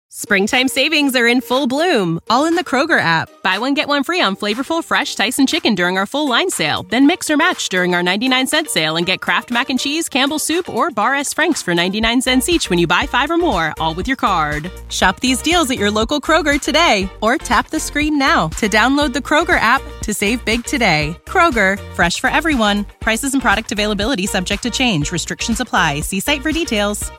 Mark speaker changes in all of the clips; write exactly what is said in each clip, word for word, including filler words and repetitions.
Speaker 1: Springtime savings are in full bloom, all in the Kroger app. Buy one, get one free on flavorful, fresh Tyson chicken during our full line sale. Then mix or match during our ninety-nine cent sale and get Kraft Mac and Cheese, Campbell's Soup, or Bar S. Frank's for ninety-nine cents each when you buy five or more, all with your card. Shop these deals at your local Kroger today, or tap the screen now to download the Kroger app to save big today. Kroger, fresh for everyone. Prices and product availability subject to change. Restrictions apply. See site for details.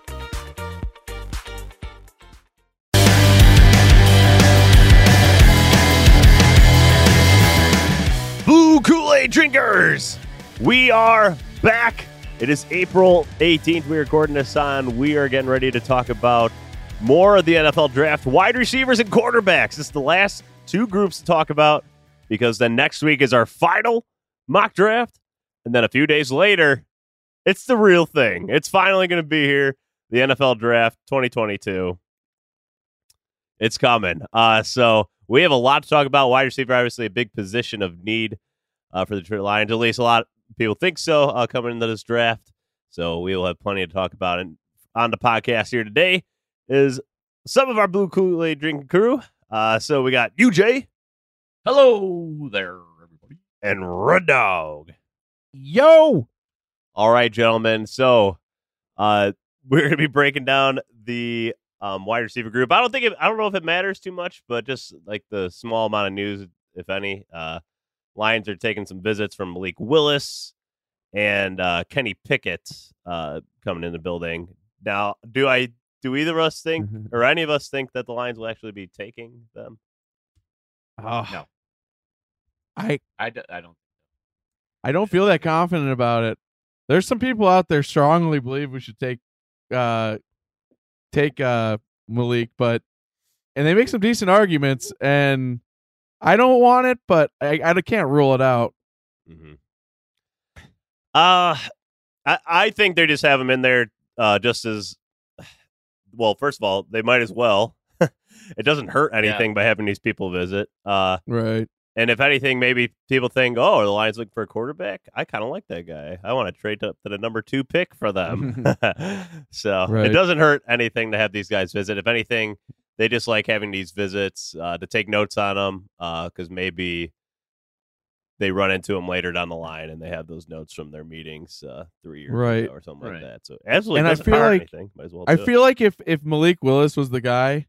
Speaker 2: Blue Kool-Aid drinkers, we are back. It is April eighteenth. We're recording this on. We are getting ready to talk about more of the N F L draft, wide receivers and quarterbacks. This is the last two groups to talk about because then next week is our final mock draft. And then a few days later, it's the real thing. It's finally going to be here, the N F L draft twenty twenty-two. It's coming. Uh, so we have a lot to talk about. Wide receiver, obviously a big position of need uh, for the Detroit Lions. At least a lot of people think so uh, coming into this draft. So we will have plenty to talk about. And on the podcast here today is some of our Blue Kool-Aid drinking crew. Uh, so we got U J.
Speaker 3: Hello there, everybody.
Speaker 2: And Red Dog.
Speaker 4: Yo!
Speaker 2: All right, gentlemen. So uh, we're going to be breaking down the Um, wide receiver group. I don't think it, I don't know if it matters too much, but just like the small amount of news, if any. Uh, Lions are taking some visits from Malik Willis and uh, Kenny Pickett uh, coming in the building. Now, do I do either of us think, or any of us think that the Lions will actually be taking them?
Speaker 4: Oh,
Speaker 3: No,
Speaker 4: I
Speaker 3: I, d- I don't.
Speaker 4: I don't feel that confident about it. There's some people out there strongly believe we should take uh take uh Malik, but and they make some decent arguments, and I don't want it, but I, I can't rule it out.
Speaker 2: Mm-hmm. Uh, I I think they just have him in there uh, just as well. First of all, they might as well. It doesn't hurt anything
Speaker 3: Yeah.
Speaker 2: by having these people visit. Uh,
Speaker 4: Right.
Speaker 2: And if anything, maybe people think, oh, are the Lions looking for a quarterback? I kind of like that guy. I want to trade up to the number two pick for them. So
Speaker 4: Right.
Speaker 2: it doesn't hurt anything to have these guys visit. If anything, they just like having these visits uh, to take notes on them because uh, maybe they run into them later down the line and they have those notes from their meetings uh, three years
Speaker 4: Right.
Speaker 2: ago or something
Speaker 3: Right.
Speaker 2: like that. So absolutely
Speaker 4: And I
Speaker 2: doesn't
Speaker 4: feel
Speaker 2: hurt
Speaker 4: like-
Speaker 2: anything. Might as well
Speaker 4: I
Speaker 2: do it.
Speaker 4: feel like if if Malik Willis was the guy,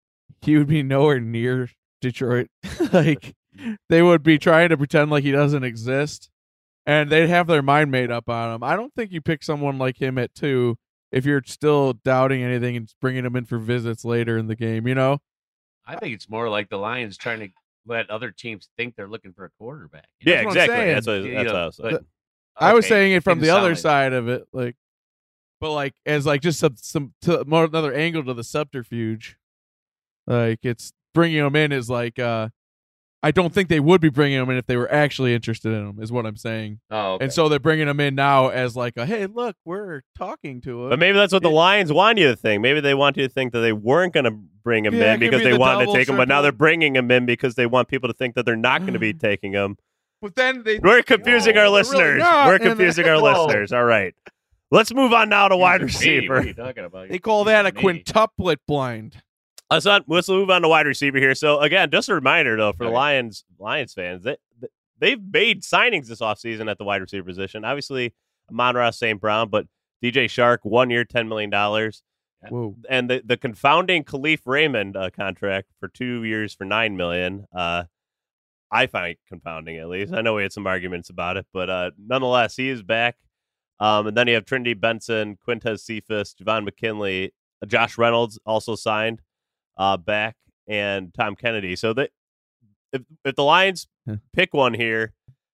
Speaker 4: he would be nowhere near Detroit. Like they would be trying to pretend like he doesn't exist, and they'd have their mind made up on him. I don't think you pick someone like him at two if you're still doubting anything and bringing him in for visits later in the game. You know?
Speaker 3: I think it's more like the Lions trying to let other teams think they're looking for a quarterback. you
Speaker 2: Yeah,
Speaker 3: know?
Speaker 4: That's what I'm
Speaker 2: exactly.
Speaker 4: saying.
Speaker 2: That's what,
Speaker 3: You
Speaker 2: that's
Speaker 3: know,
Speaker 2: what I was saying.
Speaker 3: but-
Speaker 4: I was
Speaker 3: okay,
Speaker 4: saying it from
Speaker 3: didn't
Speaker 4: the
Speaker 3: sound
Speaker 4: other
Speaker 3: like-
Speaker 4: side of it, like, but like as like just some some to, more another angle to the subterfuge. Like it's bringing him in is like uh, I don't think they would be bringing him in if they were actually interested in him. Is what I'm saying.
Speaker 3: Oh, okay.
Speaker 4: And so they're bringing him in now as like a hey, look, we're talking to him.
Speaker 2: But maybe that's what the
Speaker 4: It-
Speaker 2: Lions want you to think. Maybe they want you to think that they weren't going to bring him
Speaker 4: Yeah,
Speaker 2: in
Speaker 4: give
Speaker 2: because
Speaker 4: me
Speaker 2: they
Speaker 4: the
Speaker 2: wanted to
Speaker 4: double
Speaker 2: take him, but now
Speaker 4: triple.
Speaker 2: they're bringing him in because they want people to think that they're not going to be taking him.
Speaker 4: But then they
Speaker 2: We're confusing
Speaker 4: No,
Speaker 2: our
Speaker 4: they're really
Speaker 2: listeners.
Speaker 4: not,
Speaker 2: We're
Speaker 4: and-
Speaker 2: confusing our
Speaker 3: Whoa.
Speaker 2: listeners. All right. Let's move on now to wide
Speaker 3: Excuse me, What are
Speaker 2: receiver.
Speaker 3: you talking about?
Speaker 4: they call that a
Speaker 3: Excuse me.
Speaker 4: quintuplet blind.
Speaker 2: Let's, not, let's move on to wide receiver here. So, again, just a reminder, though, for the
Speaker 3: Okay.
Speaker 2: Lions Lions fans, they, they've made signings this offseason at the wide receiver position. Obviously, Amon-Ra Saint Brown, but D J Shark, one year, ten million dollars.
Speaker 4: Whoa.
Speaker 2: And the, the confounding Khalif Raymond uh, contract for two years for nine million dollars. Uh, I find confounding, at least. I know we had some arguments about it, but uh, nonetheless, he is back. Um, and then you have Trinity Benson, Quintez Cephas, Javon McKinley, uh, Josh Reynolds also signed uh, back, and Tom Kennedy. So that if if the Lions
Speaker 4: Huh.
Speaker 2: pick one here,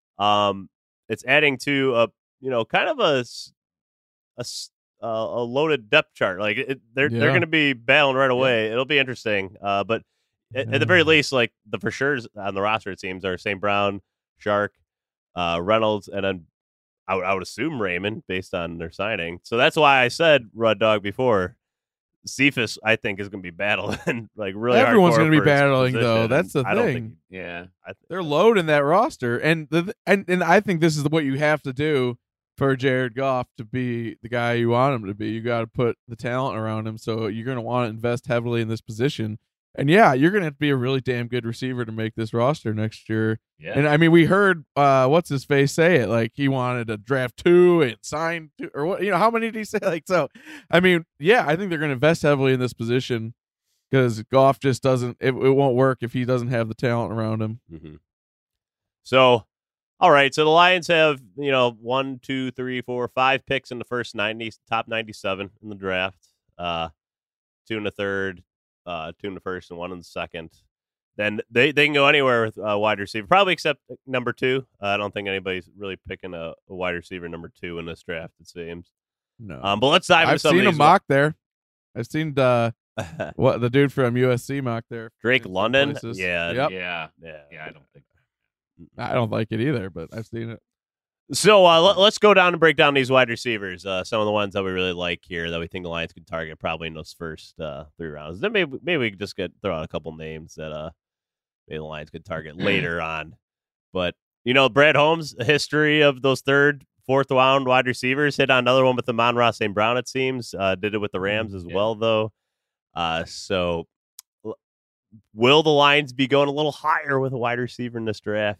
Speaker 2: um, it's adding to a you know kind of a s- a, s- uh, a loaded depth chart. Like it, they're they're
Speaker 4: Yeah.
Speaker 2: going to be battling right away. It'll be interesting. Uh, but at, at the very
Speaker 4: Yeah.
Speaker 2: least, like the for sure's on the roster, it seems are Saint Brown, Shark, uh, Reynolds, and then I would, I would assume Raymond based on their signing. So that's why I said Rud Dog before. Cephas, I think, is going to be battling like really.
Speaker 4: Everyone's
Speaker 2: hardcore
Speaker 4: gonna be
Speaker 2: for his
Speaker 4: battling, though.
Speaker 2: position,
Speaker 4: That's
Speaker 2: and
Speaker 4: the
Speaker 2: I don't
Speaker 4: thing.
Speaker 2: think
Speaker 3: Yeah.
Speaker 2: I think
Speaker 4: They're loading that roster, and the and and I think this is what you have to do for Jared Goff to be the guy you want him to be. You got to put the talent around him, so you're going to want to invest heavily in this position. And yeah, you're going to have to be a really damn good receiver to make this roster next year.
Speaker 3: Yeah.
Speaker 4: And I mean, we heard uh, what's his face say it, like he wanted to draft two and sign two, or what? You know, how many did he say? Like, so, I mean, yeah, I think they're going to invest heavily in this position because Goff just doesn't. It, it won't work if he doesn't have the talent around him.
Speaker 2: Mm-hmm. So, all right. So the Lions have you know one, two, three, four, five picks in the first ninety, top ninety-seven in the draft. Uh, two in the third. Uh, two in the first and one in the second. Then they, they can go anywhere with a uh, wide receiver, probably except number two. Uh, I don't think anybody's really picking a, a wide receiver number two in this draft, it seems.
Speaker 4: No.
Speaker 2: Um, but let's dive into
Speaker 4: I've
Speaker 2: some
Speaker 4: seen
Speaker 2: of
Speaker 4: a
Speaker 2: these.
Speaker 4: mock there. I've seen uh, what the dude from U S C mock there.
Speaker 2: Drake
Speaker 4: in some
Speaker 2: London.
Speaker 4: places.
Speaker 2: Yeah.
Speaker 4: Yep.
Speaker 3: Yeah.
Speaker 2: Yeah.
Speaker 3: Yeah, I don't think.
Speaker 4: I don't like it either, but I've seen it.
Speaker 2: So uh, let, let's go down and break down these wide receivers. Uh, some of the ones that we really like here that we think the Lions could target probably in those first uh, three rounds. Then maybe maybe we could just get throw out a couple names that uh maybe the Lions could target later on. But you know, Brad Holmes' history of those third, fourth round wide receivers hit on another one with the Amon-Ra Saint Brown. It seems uh, did it with the Rams as
Speaker 3: Yeah.
Speaker 2: well, though. Uh, so l- will the Lions be going a little higher with a wide receiver in this draft?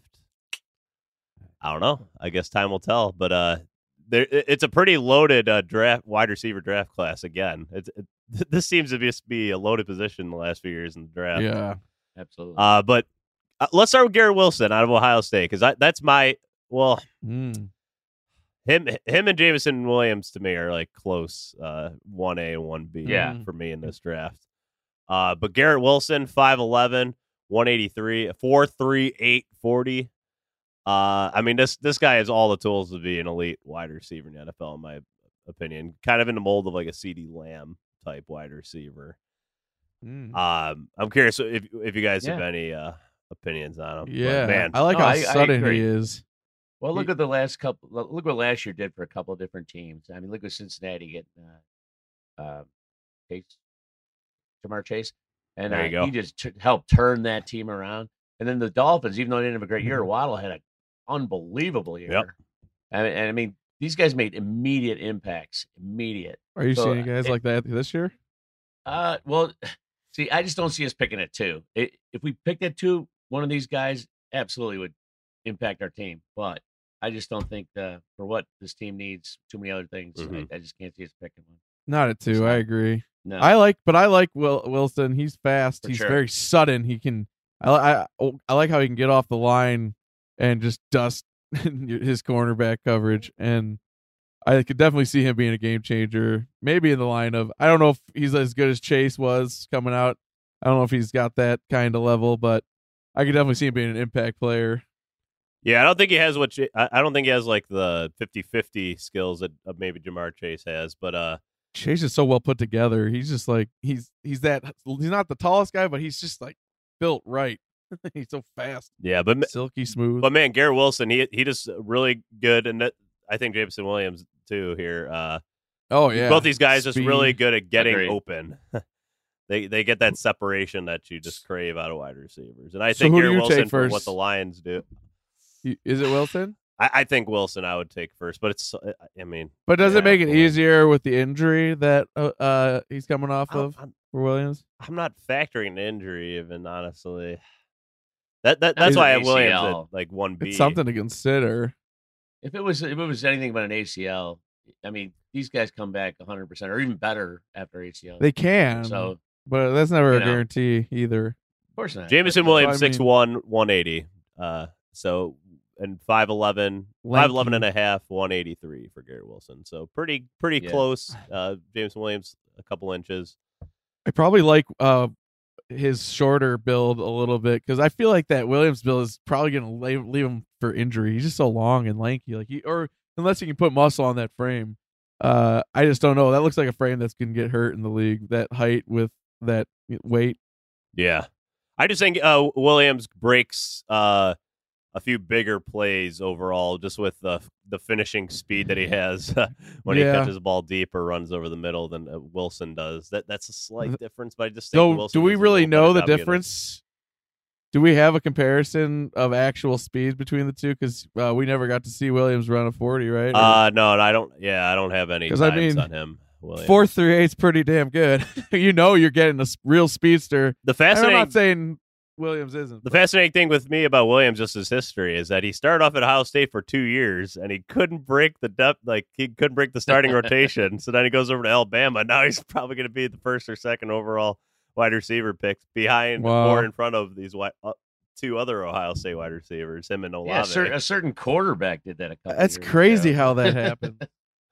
Speaker 2: I don't know. I guess time will tell. But uh, there, it's a pretty loaded uh, draft, wide receiver draft class. Again, it's it, this seems to just be a loaded position in the last few years in the draft.
Speaker 4: Yeah.
Speaker 3: Absolutely.
Speaker 2: Uh, but uh, let's start with Garrett Wilson out of Ohio State because that's my well,
Speaker 4: Mm.
Speaker 2: him him and Jameson Williams to me are like close uh, one A and one B.
Speaker 3: Yeah.
Speaker 2: For me in this draft. Uh, but Garrett Wilson, five eleven, one eighty-three, four three, eight forty. Uh, I mean, this this guy has all the tools to be an elite wide receiver in the N F L, in my opinion. Kind of in the mold of like a CeeDee Lamb type wide receiver.
Speaker 4: Mm.
Speaker 2: Um, I'm curious if if you guys have
Speaker 3: Yeah.
Speaker 2: any uh, opinions on him. But,
Speaker 4: Yeah,
Speaker 2: man.
Speaker 4: I like
Speaker 3: No,
Speaker 4: how
Speaker 3: I- I
Speaker 4: sudden
Speaker 3: agree.
Speaker 4: he is.
Speaker 3: Well, look at the last couple. Look what last year did for a couple of different teams. I mean, look at Cincinnati getting uh, uh, Chase, Jamar Chase, and
Speaker 2: There you
Speaker 3: uh,
Speaker 2: go.
Speaker 3: he just t- helped turn that team around. And then the Dolphins, even though they didn't have a great year, Waddle had an unbelievable year.
Speaker 2: Yep.
Speaker 3: And, and I mean, these guys made immediate impacts. Immediate.
Speaker 4: Are you
Speaker 3: So,
Speaker 4: seeing guys
Speaker 3: it-
Speaker 4: like that this year?
Speaker 3: Uh, well, see, I just don't see us picking at two. It, if we picked at two, one of these guys absolutely would impact our team. But I just don't think uh, for what this team needs, too many other things.
Speaker 2: Mhm.
Speaker 3: I, I just can't see us picking one.
Speaker 4: Not at two. I agree.
Speaker 3: No,
Speaker 4: I like, but I like Will Wilson. He's fast.
Speaker 3: For
Speaker 4: He's
Speaker 3: sure.
Speaker 4: very sudden. He can. I, I oh, I like how he can get off the line and just dust his cornerback coverage. And I could definitely see him being a game changer. Maybe in the line of, I don't know if he's as good as Chase was coming out. I don't know if he's got that kind of level, but I could definitely see him being an impact player.
Speaker 2: Yeah, I don't think he has what Ch- I I don't think he has like the fifty-fifty skills that uh, maybe Jamar Chase has, but uh,
Speaker 4: Chase is so well put together. He's just like he's he's that he's not the tallest guy, but he's just like built right. He's so fast,
Speaker 2: yeah, but
Speaker 4: silky smooth.
Speaker 2: but man, Garrett Wilson, he he just really good, and that, I think Jameson Williams too here. Uh,
Speaker 4: oh yeah,
Speaker 2: both these guys just
Speaker 4: Speed.
Speaker 2: really good at getting
Speaker 3: Agreed.
Speaker 2: open. they they get that separation that you just crave out of wide receivers, and I
Speaker 4: So
Speaker 2: think
Speaker 4: who do
Speaker 2: Garrett
Speaker 4: you
Speaker 2: Wilson
Speaker 4: take
Speaker 2: for what
Speaker 4: first?
Speaker 2: the Lions do.
Speaker 4: You- Is it Wilson?
Speaker 2: I, I think Wilson I would take first, but it's I mean,
Speaker 4: But does
Speaker 2: Yeah,
Speaker 4: it make it
Speaker 2: well-
Speaker 4: easier with the injury that uh, uh he's coming off
Speaker 2: I'm,
Speaker 4: of
Speaker 2: I'm,
Speaker 4: for Williams?
Speaker 2: I'm not factoring the injury even honestly. That that
Speaker 3: Is
Speaker 2: that's
Speaker 3: it
Speaker 2: why I have
Speaker 3: A C
Speaker 2: Williams
Speaker 3: L?
Speaker 2: at like one B.
Speaker 4: It's something to consider.
Speaker 3: if it was if it was anything but an A C L, I mean, these guys come back one hundred percent or even better after A C L.
Speaker 4: They can,
Speaker 3: so
Speaker 4: but that's never
Speaker 3: you
Speaker 4: a
Speaker 3: know.
Speaker 4: guarantee either.
Speaker 3: of course not.
Speaker 2: Jameson
Speaker 3: But, uh,
Speaker 2: Williams
Speaker 4: I
Speaker 2: six
Speaker 4: mean-
Speaker 2: one, one eighty. Uh, so and five eleven,
Speaker 4: Lanky.
Speaker 2: five eleven and a half, one eighty-three for Garrett Wilson. So pretty pretty
Speaker 3: Yeah.
Speaker 2: close. Uh, Jameson Williams a couple inches.
Speaker 4: I probably like uh his shorter build a little bit because I feel like that Williams build is probably gonna leave, leave him for injury. He's just so long and lanky, like he or unless he can put muscle on that frame. Uh, I just don't know. That looks like a frame that's gonna get hurt in the league. That height with that weight.
Speaker 2: Yeah, I just think uh, Williams breaks uh, a few bigger plays overall, just with the the finishing speed that he has when
Speaker 4: Yeah.
Speaker 2: he catches the ball deep or runs over the middle than uh, Wilson does. That that's a slight difference, but I just think
Speaker 4: So,
Speaker 2: Wilson
Speaker 4: do we
Speaker 2: is a
Speaker 4: really
Speaker 2: little better
Speaker 4: know the
Speaker 2: job getting it.
Speaker 4: difference Do we have a comparison of actual speeds between the two? Because uh, we never got to see Williams run a forty, right?
Speaker 2: Uh, no, I don't. Yeah, I don't have any times
Speaker 4: I mean,
Speaker 2: on him. Williams.
Speaker 4: Four three eight's pretty damn good. You know, you're getting a real speedster.
Speaker 2: The fascinating.
Speaker 4: I'm not saying Williams isn't.
Speaker 2: The
Speaker 4: but.
Speaker 2: fascinating thing with me about Williams, just his history, is that he started off at Ohio State for two years and he couldn't break the depth, like he couldn't break the starting rotation. So then he goes over to Alabama. Now he's probably going to be the first or second overall wide receiver pick, behind
Speaker 4: wow.
Speaker 2: or in front of these wide, uh, two other Ohio State wide receivers, him and Olave.
Speaker 3: Yeah, a, cer- a certain quarterback did that a couple.
Speaker 4: That's
Speaker 3: years
Speaker 4: crazy
Speaker 3: ago.
Speaker 4: how that happened.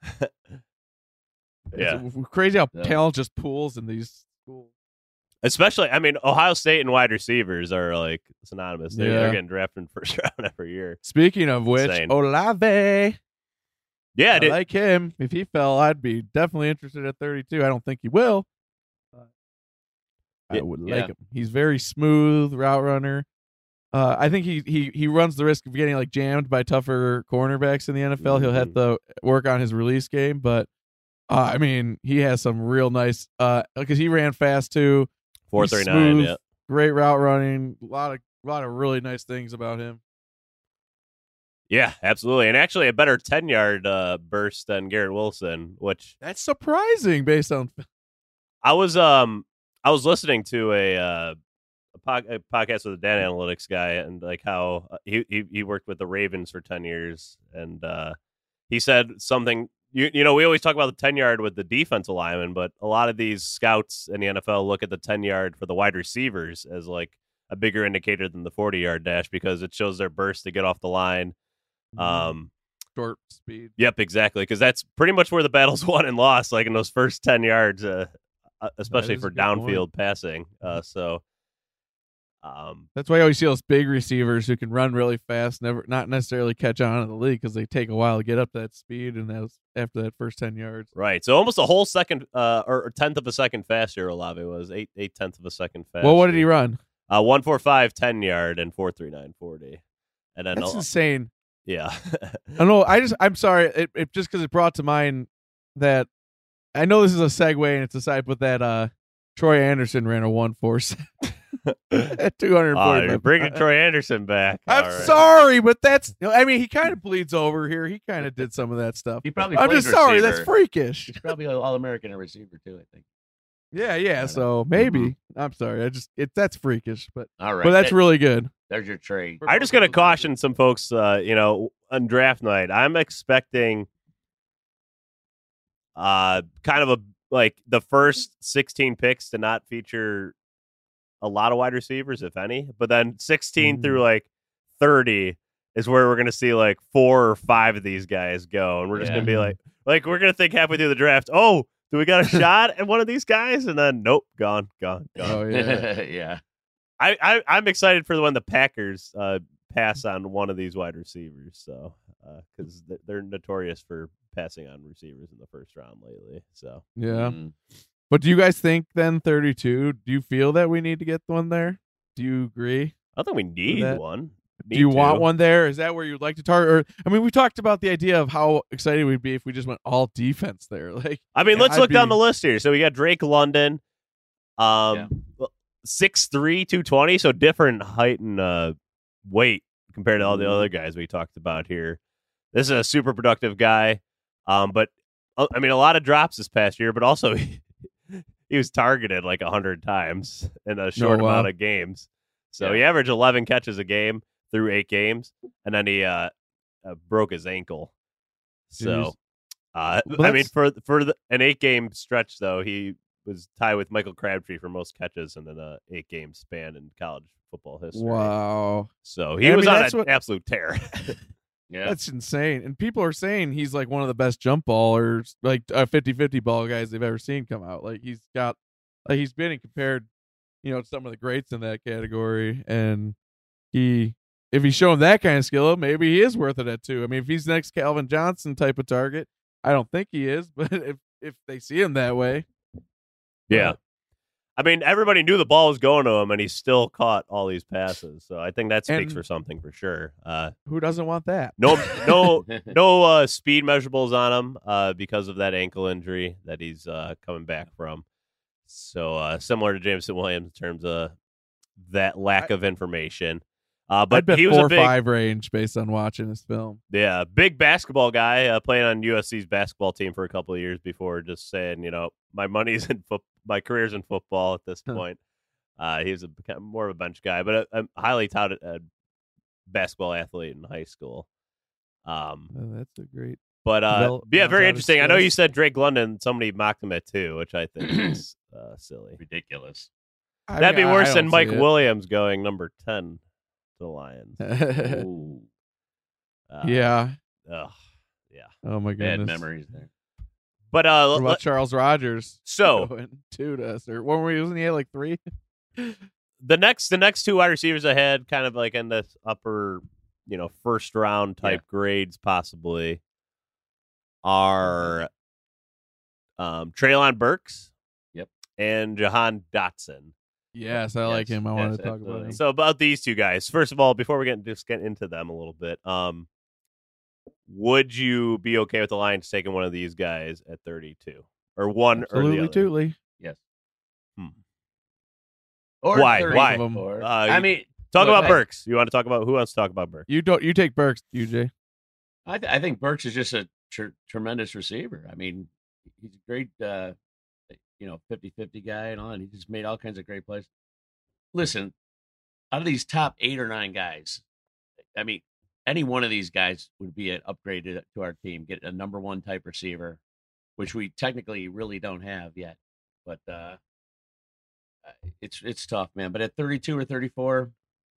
Speaker 2: Yeah,
Speaker 4: it's crazy how
Speaker 3: Yeah.
Speaker 4: talent just pools in these schools.
Speaker 2: especially, I mean, Ohio State and wide receivers are like synonymous. They're,
Speaker 4: Yeah.
Speaker 2: they're getting drafted in first round every year.
Speaker 4: Speaking of which,
Speaker 2: Insane.
Speaker 4: Olave.
Speaker 2: Yeah,
Speaker 4: I
Speaker 2: dude.
Speaker 4: like him. If he fell, I'd be definitely interested at thirty-two. I don't think he will. But I
Speaker 2: Yeah,
Speaker 4: would
Speaker 3: yeah.
Speaker 4: like him. He's very smooth route runner. Uh, I think he, he he runs the risk of getting like jammed by tougher cornerbacks in the N F L. He'll have to work on his release game, but uh, I mean, he has some real nice uh because he ran fast too.
Speaker 2: four
Speaker 4: He's
Speaker 2: three nine.
Speaker 4: smooth,
Speaker 2: Yeah.
Speaker 4: Great route running. A lot of a lot of really nice things about him.
Speaker 2: Yeah, absolutely. And actually a better ten-yard uh, burst than Garrett Wilson, which
Speaker 4: That's surprising based on
Speaker 2: I was um I was listening to a uh, a, pod, a podcast with a data analytics guy, and like how uh, he, he he worked with the Ravens for ten years, and uh, he said something. You you know, we always talk about the ten-yard with the defensive lineman, but a lot of these scouts in the N F L look at the ten-yard for the wide receivers as like a bigger indicator than the forty-yard dash because it shows their burst to get off the line. Um,
Speaker 4: short speed.
Speaker 2: Yep, exactly, because that's pretty much where the battle's won and lost, like in those first ten yards, uh, especially
Speaker 4: is
Speaker 2: for
Speaker 4: a good
Speaker 2: downfield
Speaker 4: point.
Speaker 2: passing. Uh, so, um,
Speaker 4: That's why you always see those big receivers who can run really fast, never not necessarily catch on in the league because they take a while to get up to that speed, and that's after that first ten yards.
Speaker 2: right, so almost a whole second, uh, or or tenth of a second faster. Olave was eight eight tenths of a second faster.
Speaker 4: Well, what did he run?
Speaker 2: Uh, one four five ten yard and four three nine forty, and then
Speaker 4: That's
Speaker 2: uh,
Speaker 4: insane.
Speaker 2: yeah,
Speaker 4: I know. I just I'm sorry. It, it just because it brought to mind that I know this is a segue and it's a side, but that uh Troy Anderson ran a one four at two hundred
Speaker 2: oh,
Speaker 4: forty.
Speaker 2: you're bringing Troy Anderson back.
Speaker 4: I'm
Speaker 2: All right.
Speaker 4: sorry, but that's. I mean, he kind of bleeds over here. He kind of did some of that stuff.
Speaker 3: He probably.
Speaker 4: I'm
Speaker 3: played
Speaker 4: just sorry. That's
Speaker 3: receiver.
Speaker 4: freakish.
Speaker 3: He's probably an All-American at receiver too. I think.
Speaker 4: Yeah, yeah. So maybe I'm sorry. I just it that's freakish, but
Speaker 3: All right,
Speaker 4: but that's
Speaker 3: That-
Speaker 4: really good.
Speaker 3: There's your trade.
Speaker 2: I'm just going to caution some folks, uh, you know, on draft night. I'm expecting uh, kind of a like the first sixteen picks to not feature a lot of wide receivers, if any. But then sixteen
Speaker 4: Mhm.
Speaker 2: through like thirty is where we're going to see like four or five of these guys go. And we're just
Speaker 3: Yeah.
Speaker 2: going to be like, like, we're going to think halfway through the draft, oh, do we got a shot at one of these guys? And then, nope, gone, gone, gone.
Speaker 4: Oh yeah.
Speaker 3: yeah.
Speaker 2: I, I I'm excited for when the Packers uh, pass on one of these wide receivers. So because uh, they're notorious for passing on receivers in the first round lately. So
Speaker 4: Yeah.
Speaker 3: Mhm.
Speaker 4: But do you guys think then thirty-two? Do you feel that we need to get one there? Do you agree?
Speaker 2: I don't think we need
Speaker 4: that-
Speaker 2: one.
Speaker 4: Do you
Speaker 2: Need
Speaker 4: want
Speaker 2: to.
Speaker 4: one there? Is that where you'd like to target? Or I mean, we talked about the idea of how excited we'd be if we just went all defense there. Like,
Speaker 2: I mean,
Speaker 4: Yeah,
Speaker 2: let's
Speaker 4: I'd
Speaker 2: look down
Speaker 4: be-
Speaker 2: the list here. So we got Drake London, um, six three, two twenty, so different height and uh, weight compared to all the
Speaker 3: Mhm.
Speaker 2: other guys we talked about here. This is a super productive guy, um, but uh, I mean, a lot of drops this past year, but also he, he was targeted like a hundred times in a short
Speaker 4: Oh, wow.
Speaker 2: amount of games. So
Speaker 3: Yeah.
Speaker 2: he averaged eleven catches a game through eight games, and then he uh, uh, broke his ankle. So, uh,
Speaker 4: Well,
Speaker 2: I mean,
Speaker 4: that's-
Speaker 2: for for the, an eight game stretch, though, he was tied with Michael Crabtree for most catches in an uh, eight game span in college football history.
Speaker 4: wow,
Speaker 2: So he
Speaker 4: I
Speaker 2: was
Speaker 4: mean,
Speaker 2: on
Speaker 4: that's
Speaker 2: an
Speaker 4: what-
Speaker 2: absolute tear.
Speaker 3: Yeah.
Speaker 4: that's insane. And people are saying he's like one of the best jump ballers, like uh, fifty-fifty ball guys they've ever seen come out. Like he's got, like he's been compared, you know, to some of the greats in that category. And he, if he's showing that kind of skill, maybe he is worth it at two. I mean, if he's next Calvin Johnson type of target, I don't think he is, but if if they see him that way,
Speaker 2: yeah. I mean, everybody knew the ball was going to him, and he still caught all these passes. So I think that speaks
Speaker 4: And-
Speaker 2: for something for sure. Uh,
Speaker 4: who doesn't want that?
Speaker 2: no, no, no uh, speed measurables on him uh, because of that ankle injury that he's uh, coming back from. So uh, similar to Jameson Williams in terms of that lack
Speaker 4: I,
Speaker 2: of information. Uh,
Speaker 4: I'd
Speaker 2: but
Speaker 4: bet
Speaker 2: he was
Speaker 4: four
Speaker 2: a big,
Speaker 4: or five range based on watching this film.
Speaker 2: yeah, big basketball guy, uh, playing on U S C's basketball team for a couple of years before just saying, you know, my money's in foot, my career's in football at this point. Uh, he was a kind of more of a bench guy, but a, a highly touted uh, basketball athlete in high school. Um,
Speaker 4: Oh, that's a great.
Speaker 2: but uh,
Speaker 4: Develop-
Speaker 2: yeah, very
Speaker 4: out his
Speaker 2: interesting. I know
Speaker 4: skills.
Speaker 2: you said Drake London. Somebody mocked him at two, which I think is uh, silly.
Speaker 3: Ridiculous.
Speaker 4: I
Speaker 2: That'd
Speaker 4: mean,
Speaker 2: be
Speaker 4: I-
Speaker 2: worse
Speaker 4: I
Speaker 2: than
Speaker 4: don't
Speaker 2: Mike
Speaker 4: see it.
Speaker 2: Williams going number ten to the Lions.
Speaker 3: Ooh,
Speaker 2: Uh,
Speaker 4: yeah.
Speaker 2: ugh, yeah.
Speaker 4: Oh my
Speaker 3: bad
Speaker 4: goodness.
Speaker 3: memories there.
Speaker 2: But uh,
Speaker 4: What
Speaker 2: let-
Speaker 4: about Charles Rogers?
Speaker 2: so
Speaker 4: Going two to us, or when were he? Wasn't he at like three?
Speaker 2: the next the next two wide receivers ahead, kind of like in the upper, you know, first round type grades, possibly, are um, Treylon Burks.
Speaker 3: Yep.
Speaker 2: And Jahan Dotson.
Speaker 4: Yes, I like
Speaker 3: Yes,
Speaker 4: him. I
Speaker 3: yes,
Speaker 4: wanted to talk about
Speaker 3: absolutely.
Speaker 4: him.
Speaker 2: So about these two guys, first of all, before we get just get into them a little bit, um, would you be okay with the Lions taking one of these guys at thirty-two or one
Speaker 4: Absolutely,
Speaker 2: or the other?
Speaker 4: totally.
Speaker 3: Yes.
Speaker 2: Hmm.
Speaker 3: Or
Speaker 2: Why?
Speaker 3: thirty,
Speaker 2: Why?
Speaker 3: or-
Speaker 2: Uh,
Speaker 3: I
Speaker 2: you-
Speaker 3: mean,
Speaker 2: Talk
Speaker 3: Look,
Speaker 2: about
Speaker 3: I-
Speaker 2: Burks. You want to talk about who wants to talk about Burks?
Speaker 4: You don't. You take Burks, U J.
Speaker 3: I, th- I think Burks is just a tr- tremendous receiver. I mean, he's a great, uh, you know, fifty-fifty guy and all, and he just made all kinds of great plays. Listen, out of these top eight or nine guys, I mean, any one of these guys would be an upgrade to, to our team, get a number one type receiver, which we technically really don't have yet. But uh, it's it's tough, man. But at thirty-two or thirty-four,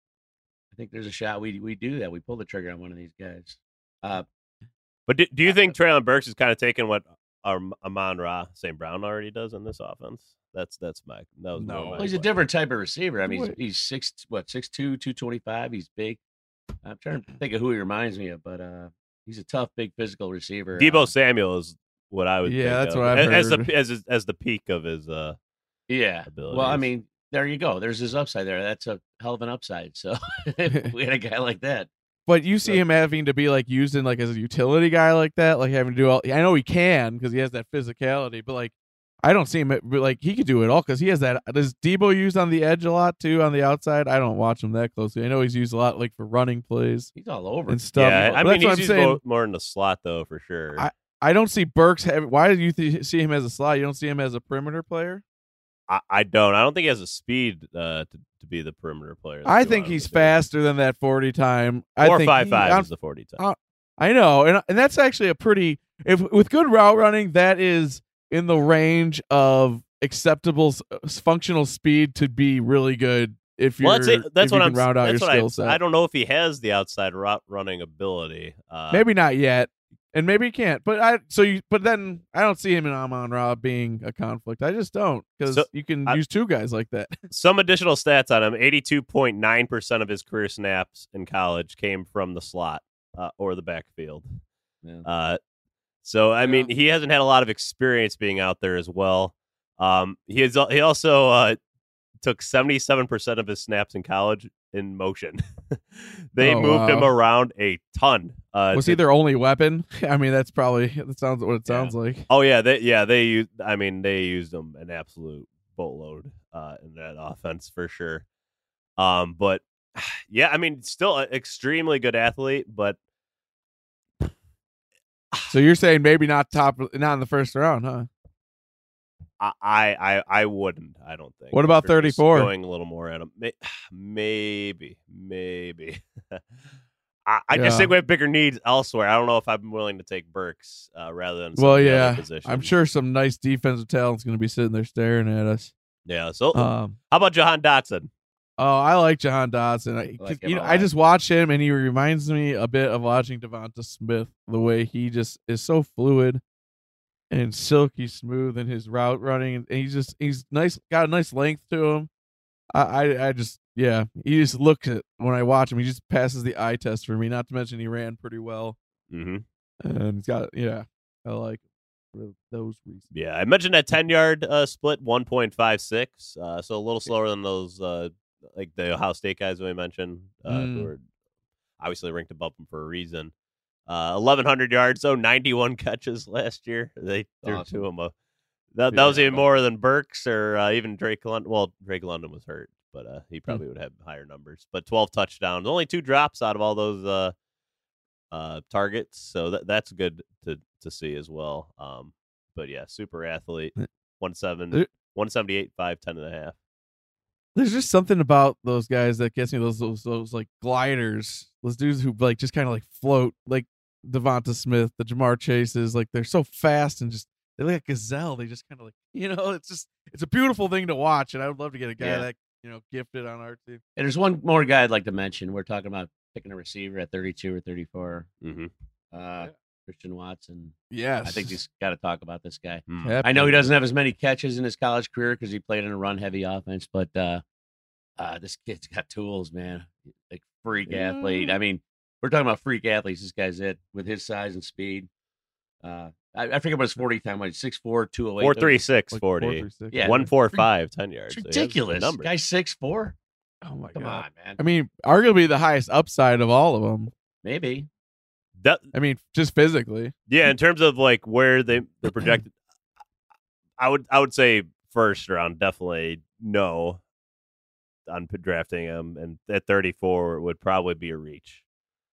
Speaker 3: I think there's a shot we we do that. We pull the trigger on one of these guys. Uh,
Speaker 2: But do, do you think Treylon Burks is kind of taking what um, Amon Ra Saint Brown already does in this offense? That's that's my that was
Speaker 4: No.
Speaker 2: more my
Speaker 3: Well, he's a
Speaker 2: question.
Speaker 3: different type of receiver. I mean, he's,
Speaker 4: Wait.
Speaker 3: he's six, what, six two, two twenty-five. He's big. I'm trying to think of who he reminds me of, but uh, he's a tough, big, physical receiver.
Speaker 2: Debo
Speaker 3: uh,
Speaker 2: Samuel is what I would.
Speaker 4: Yeah,
Speaker 2: think
Speaker 4: that's
Speaker 2: of.
Speaker 4: what I've
Speaker 2: as,
Speaker 4: heard.
Speaker 2: as the as his- as the peak of his. Uh,
Speaker 3: yeah.
Speaker 2: abilities.
Speaker 3: Well, I mean, there you go. There's his upside there. That's a hell of an upside. So if we had a guy like that.
Speaker 4: But you see him having to be like used in like as a utility guy like that, like having to do all. I know he can because he has that physicality, but like I don't see him but, like he could do it all because he has that. Does Debo used on the edge a lot too on the outside? I don't watch him that closely. I know he's used a lot like for running plays
Speaker 3: He's all over.
Speaker 4: and stuff.
Speaker 2: yeah,
Speaker 4: But
Speaker 2: I
Speaker 4: that's
Speaker 2: mean
Speaker 4: what
Speaker 2: he's
Speaker 4: I'm
Speaker 2: used
Speaker 4: saying.
Speaker 2: more, more in the slot though for sure.
Speaker 4: I- I don't see Burks have. Why do you th- see him as a slot? You don't see him as a perimeter player?
Speaker 2: I, I don't. I don't think he has the speed uh, to to be the perimeter player.
Speaker 4: I
Speaker 2: That's
Speaker 4: think
Speaker 2: who
Speaker 4: he's
Speaker 2: would do.
Speaker 4: faster than that forty time. I
Speaker 2: Four
Speaker 4: think
Speaker 2: five
Speaker 4: he-
Speaker 2: five
Speaker 4: I'm-
Speaker 2: is the forty time.
Speaker 4: Uh, I know, and and that's actually a pretty if with good route running, that is in the range of acceptable s- uh, functional speed to be really good. If you're,
Speaker 2: well, that's, it. that's
Speaker 4: if
Speaker 2: what
Speaker 4: you
Speaker 2: I'm.
Speaker 4: can round out
Speaker 2: That's
Speaker 4: your
Speaker 2: what
Speaker 4: skill
Speaker 2: I,
Speaker 4: set.
Speaker 2: I don't know if he has the outside route running ability. Uh,
Speaker 4: Maybe not yet, and maybe he can't. But I so you but then I don't see him in Amon Ra being a conflict. I just don't because
Speaker 2: So,
Speaker 4: you can
Speaker 2: I-
Speaker 4: use two guys like that.
Speaker 2: some additional stats on him: eighty-two point nine percent of his career snaps in college came from the slot uh, or the backfield.
Speaker 3: Yeah.
Speaker 2: Uh, so I mean, he hasn't had a lot of experience being out there as well. Um, he is. He also uh, took seventy-seven percent of his snaps in college in motion. They
Speaker 4: Oh,
Speaker 2: moved him
Speaker 4: wow.
Speaker 2: around a ton. Uh,
Speaker 4: Was
Speaker 2: to-
Speaker 4: he their only weapon? I mean, that's probably that sounds what it
Speaker 2: Yeah.
Speaker 4: sounds like.
Speaker 2: Oh yeah, they yeah they used. I mean, they used him an absolute boatload uh, in that offense for sure. Um, but yeah, I mean, still an extremely good athlete, but
Speaker 4: So you're saying maybe not top, not in the first round, huh?
Speaker 2: I I I, I wouldn't. I don't think.
Speaker 4: What about
Speaker 2: After just
Speaker 4: thirty-four?
Speaker 2: Going a little more at him, May- maybe, maybe. I, I just
Speaker 4: Yeah.
Speaker 2: think we have bigger needs elsewhere. I don't know if I'm willing to take Burks uh, rather than some
Speaker 4: Well,
Speaker 2: of the other
Speaker 4: yeah,
Speaker 2: positions.
Speaker 4: I'm sure some nice defensive talent's going to be sitting there staring at us.
Speaker 2: Yeah. So
Speaker 4: Um,
Speaker 2: how about Jahan Dotson?
Speaker 4: oh, I like Jahan Dodson. I, 'cause,
Speaker 3: like him
Speaker 4: you know,
Speaker 3: a
Speaker 4: I
Speaker 3: lot.
Speaker 4: just watch him, and he reminds me a bit of watching Devonta Smith. The way he just is so fluid and silky smooth in his route running, and he's just he's nice, got a nice length to him. I, I, I just yeah, he just looks at when I watch him, he just passes the eye test for me. Not to mention he ran pretty well,
Speaker 2: Mm-hmm.
Speaker 4: and he's got yeah, I like him for those reasons.
Speaker 2: Yeah, I mentioned that ten yard uh, split, one point five six. Uh, so a little slower than those, uh, like the Ohio State guys we mentioned, uh,
Speaker 4: Mm.
Speaker 2: who are obviously ranked above them for a reason. Uh, eleven hundred yards, so ninety-one catches last year. They threw
Speaker 3: Awesome.
Speaker 2: to him. A, that, that was
Speaker 3: Yeah.
Speaker 2: even more than Burks or uh, even Drake London. Well, Drake London was hurt, but uh, he probably would have higher numbers. But twelve touchdowns, only two drops out of all those uh, uh, targets, so that that's good to to see as well. Um, but yeah, super athlete, one seven, one seventy eight, five ten and a half.
Speaker 4: There's just something about those guys that gets me. Those those, those like gliders, those dudes who like just kind of like float, like Devonta Smith, the Jamar Chases. Like they're so fast and just they look like gazelle. They just kind of like, you know, it's just it's a beautiful thing to watch. And I would love to get a guy
Speaker 3: Yeah.
Speaker 4: that, you know, gifted on our team.
Speaker 3: And there's one more guy I'd like to mention. We're talking about picking a receiver at thirty-two or thirty-four.
Speaker 2: Mm-hmm.
Speaker 3: Uh, Christian Watson.
Speaker 4: Yes,
Speaker 3: I think he's got to talk about this guy.
Speaker 2: Mm.
Speaker 3: I know he doesn't have as many catches in his college career because he played in a run-heavy offense, but uh, uh, this kid's got tools, man. Like freak
Speaker 4: Yeah.
Speaker 3: athlete. I mean, we're talking about freak athletes. This guy's it with his size and speed. Uh, I, I forget what his forty time was. six four, two oh eight.
Speaker 2: Four three six
Speaker 4: Like
Speaker 2: forty.
Speaker 4: four, three, six.
Speaker 3: Yeah.
Speaker 2: One four five, ten yards.
Speaker 3: It's
Speaker 2: So he has the
Speaker 3: ridiculous.
Speaker 2: numbers.
Speaker 3: Guy's six four.
Speaker 4: Oh my
Speaker 3: Come
Speaker 4: god.
Speaker 3: on, man.
Speaker 4: I mean, arguably the highest upside of all of them.
Speaker 3: Maybe.
Speaker 2: That,
Speaker 4: I mean, just physically.
Speaker 2: yeah, in terms of like where they they're projected, I would I would say first round definitely no on p- drafting him, and at thirty-four would probably be a reach.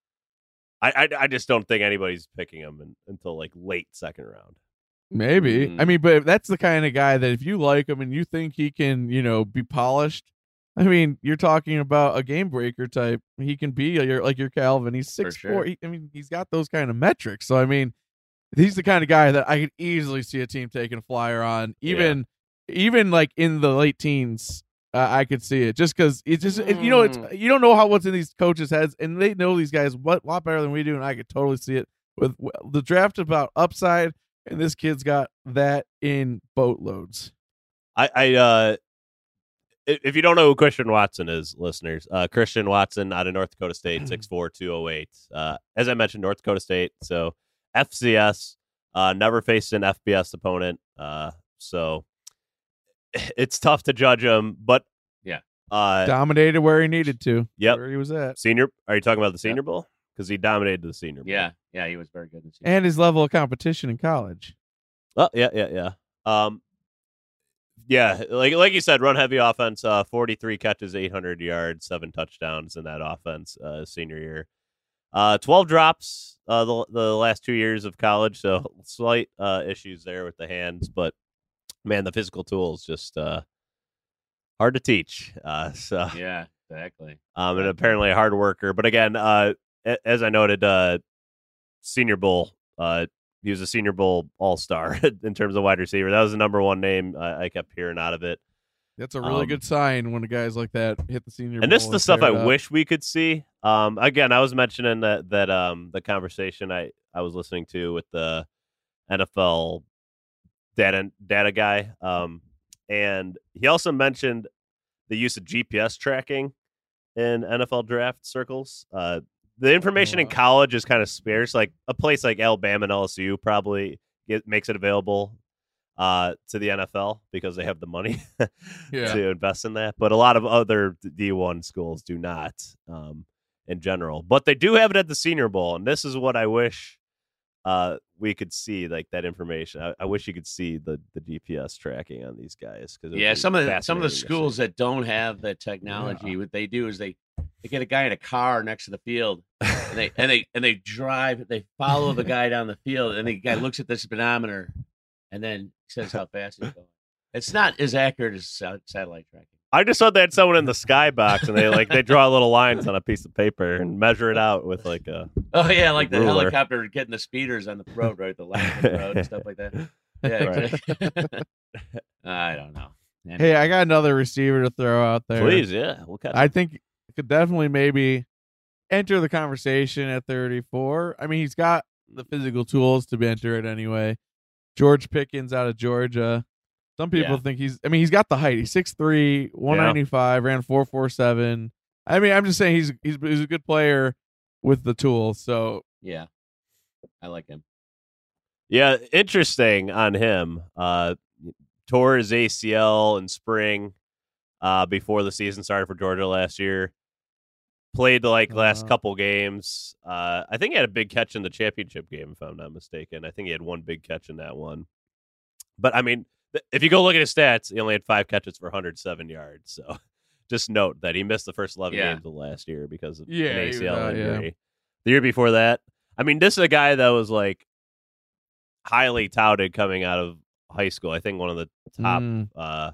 Speaker 2: I I, I just don't think anybody's picking him in, until like late second round.
Speaker 4: Maybe.
Speaker 3: Mm.
Speaker 4: I mean, but if that's the kind of guy that if you like him and you think he can, you know, be polished, I mean, you're talking about a game breaker type. He can be your like your Calvin. He's six
Speaker 3: sure.
Speaker 4: four. He, I mean, he's got those kind of metrics. So I mean, he's the kind of guy that I could easily see a team taking a flyer on. Even even like in the late teens, uh, I could see it just because it's just it, you know it's
Speaker 3: Mm.
Speaker 4: you don't know how what's in these coaches' heads, and they know these guys what lot better than we do, and I could totally see it with w- the draft about upside. And this kid's got that in boatloads.
Speaker 2: I, I uh, i- if you don't know who Christian Watson is, listeners, uh, Christian Watson out of North Dakota State, six four, two oh eight. Uh, as I mentioned, North Dakota State, so F C S, uh, never faced an F B S opponent, uh, so it's tough to judge him. But
Speaker 3: Yeah.
Speaker 2: uh,
Speaker 4: Dominated where he needed to.
Speaker 2: Yep.
Speaker 4: Where he was at.
Speaker 2: senior. Are you talking about the Senior Bowl? Because he dominated the Senior Bowl.
Speaker 3: Yeah. Yeah, he was very good this year.
Speaker 4: And his level of competition in college.
Speaker 2: Oh, yeah, yeah, yeah. Um, yeah, like like you said, run heavy offense. Uh, forty-three catches, eight hundred yards, seven touchdowns in that offense. Uh, senior year, uh, twelve drops. Uh, the the last two years of college, so slight uh issues there with the hands, but man, the physical tools just uh hard to teach. Uh, so
Speaker 3: Yeah, exactly.
Speaker 2: um, and apparently a hard worker. But again, uh, a- as I noted, uh, Senior Bowl. Uh, he was a Senior Bowl All Star in terms of wide receiver. That was the number one name I, I kept hearing out of it.
Speaker 4: That's a really
Speaker 2: Um,
Speaker 4: good sign when the guys like that hit the Senior
Speaker 2: And this is
Speaker 4: Bowl
Speaker 2: the stuff
Speaker 4: tear
Speaker 2: I
Speaker 4: it up.
Speaker 2: wish we could see. Um, again, I was mentioning that that um the conversation I, I was listening to with the N F L data data guy. Um, and he also mentioned the use of G P S tracking in N F L draft circles. Uh, the information in
Speaker 4: Wow.
Speaker 2: college is kind of sparse. Like a place like Alabama and L S U probably get, makes it available uh, to the N F L because they have the money
Speaker 4: Yeah.
Speaker 2: to invest in that. But a lot of other D one schools do not um, in general. But they do have it at the Senior Bowl, and this is what I wish uh, we could see, like that information. I, I wish you could see the, the G P S tracking on these guys. Cause it would
Speaker 3: Yeah,
Speaker 2: be
Speaker 3: some of the some of the
Speaker 2: fascinating to see.
Speaker 3: schools that don't have that technology, what they do is they, they get a guy in a car next to the field, and they and they and they drive, they follow the guy down the field, and the guy looks at the speedometer, and then says how fast he's going. It's not as accurate as sa- satellite tracking.
Speaker 2: I just thought they had someone in the skybox, and they like they draw little lines on a piece of paper and measure it out with like a.
Speaker 3: Oh yeah, like the
Speaker 2: Ruler.
Speaker 3: helicopter getting the speeders on the road, right? The left of the road and stuff like that. Yeah,
Speaker 2: Right.
Speaker 3: exactly. I don't know.
Speaker 4: Hey, I got another receiver to throw out there.
Speaker 2: Please, yeah, we'll catch.
Speaker 4: I think could definitely maybe enter the conversation at thirty-four. I mean, he's got the physical tools to enter it anyway. George Pickens out of Georgia. Some people
Speaker 2: Yeah.
Speaker 4: think he's, I mean, he's got the height. He's six three, one ninety-five, ran four forty-seven. I mean, I'm just saying he's, he's, he's a good player with the tools. So,
Speaker 3: Yeah, I like him.
Speaker 2: Yeah, interesting on him. Uh, tore his A C L in spring uh, before the season started for Georgia last year. Played the like last
Speaker 4: Uh.
Speaker 2: couple games. Uh, I think he had a big catch in the championship game, if I'm not mistaken. I think he had one big catch in that one. But I mean, th- if you go look at his stats, he only had five catches for one hundred seven yards. So just note that he missed the first eleven
Speaker 3: Yeah.
Speaker 2: games of last year because of
Speaker 4: Yeah,
Speaker 2: an
Speaker 4: he
Speaker 2: A C L
Speaker 4: was out, yeah.
Speaker 2: injury. The year before that, I mean, this is a guy that was like highly touted coming out of high school. I think one of the top
Speaker 4: Mm.
Speaker 2: uh,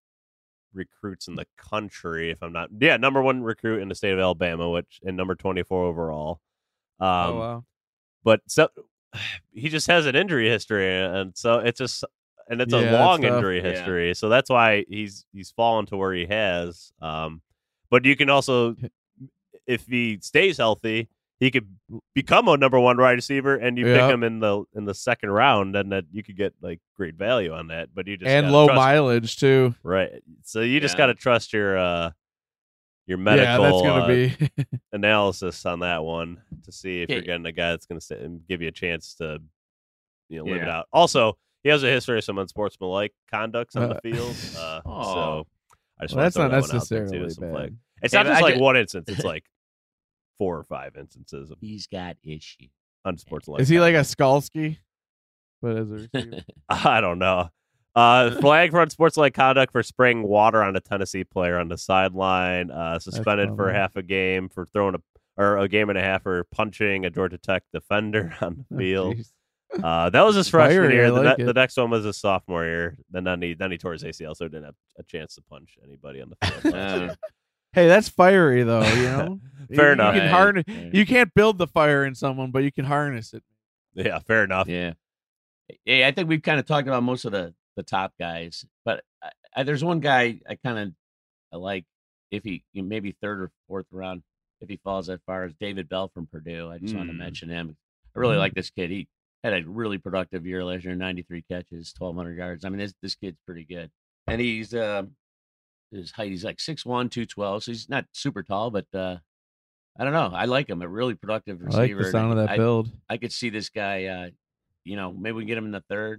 Speaker 2: recruits in the country, if I'm not, yeah, number one recruit in the state of Alabama, which and number twenty-four overall. Um,
Speaker 4: oh wow.
Speaker 2: But so he just has an injury history, and so it's just and it's
Speaker 4: Yeah,
Speaker 2: a
Speaker 4: that's
Speaker 2: long
Speaker 4: tough.
Speaker 2: injury
Speaker 3: Yeah.
Speaker 2: history, so that's why he's he's fallen to where he has. Um, but you can also, if he stays healthy, he could become a number one wide receiver, and you
Speaker 4: Yep.
Speaker 2: pick him in the in the second round, and that you could get like great value on that. But you just
Speaker 4: And
Speaker 2: gotta
Speaker 4: low
Speaker 2: trust,
Speaker 4: mileage too.
Speaker 2: right? So you just
Speaker 3: Yeah.
Speaker 2: got to trust your uh your
Speaker 4: Yeah,
Speaker 2: medical
Speaker 4: that's gonna
Speaker 2: uh,
Speaker 4: be.
Speaker 2: analysis on that one to see if
Speaker 3: Yeah.
Speaker 2: you're getting a guy that's going to and give you a chance to, you know, live it
Speaker 3: Yeah.
Speaker 2: out. Also, he has a history of some unsportsmanlike conducts on the
Speaker 4: Uh,
Speaker 2: field, uh,
Speaker 3: Oh.
Speaker 2: so I just
Speaker 4: Well,
Speaker 2: want
Speaker 4: that's
Speaker 2: to throw
Speaker 4: not
Speaker 2: that one out there,
Speaker 4: necessarily
Speaker 2: too, with some
Speaker 4: bad.
Speaker 2: flag. It's
Speaker 3: Hey,
Speaker 2: not
Speaker 3: but
Speaker 2: just
Speaker 3: I
Speaker 2: like
Speaker 3: ju-
Speaker 2: one instance; it's like four or five instances of
Speaker 3: He's got issues.
Speaker 2: unsportsmanlike.
Speaker 4: Is he like a
Speaker 2: conduct.
Speaker 4: Skalski? But as a receiver.
Speaker 2: I don't know. Uh, flag for unsportsmanlike conduct for spraying water on a Tennessee player on the sideline. Uh, suspended
Speaker 4: fun,
Speaker 2: for
Speaker 4: man.
Speaker 2: half a game for throwing a or a game and a half for punching a Georgia Tech defender on the
Speaker 4: Oh,
Speaker 2: field.
Speaker 4: jeez.
Speaker 2: Uh, that was his freshman
Speaker 4: Fiery,
Speaker 2: year.
Speaker 4: I
Speaker 2: The,
Speaker 4: like
Speaker 2: ne-
Speaker 4: it.
Speaker 2: the next one was his sophomore year. Then then he then he tore his A C L, so he didn't have a chance to punch anybody on the field. last year.
Speaker 3: Uh,
Speaker 4: Hey, that's fiery though. You know.
Speaker 2: Fair
Speaker 4: you,
Speaker 2: enough.
Speaker 4: You can
Speaker 3: Right,
Speaker 4: harness.
Speaker 3: right.
Speaker 4: You can't build the fire in someone, but you can harness it.
Speaker 2: Yeah, fair enough.
Speaker 3: yeah. Yeah, I think we've kind of talked about most of the the top guys, but I, I, there's one guy I kind of I like if he you know, maybe third or fourth round if he falls that far is David Bell from Purdue. I just wanted to
Speaker 2: Mm.
Speaker 3: mention him. I really
Speaker 4: Mm.
Speaker 3: like this kid. He had a really productive year last year, ninety-three catches, twelve hundred yards. I mean, this this kid's pretty good, and he's um his height he's like six one, two twelve, so he's not super tall, but uh I don't know. I like him. A really productive
Speaker 4: I
Speaker 3: receiver.
Speaker 4: like the
Speaker 3: and
Speaker 4: sound of that
Speaker 3: I,
Speaker 4: build.
Speaker 3: I could see this guy. Uh, you know, maybe we can get him in the third.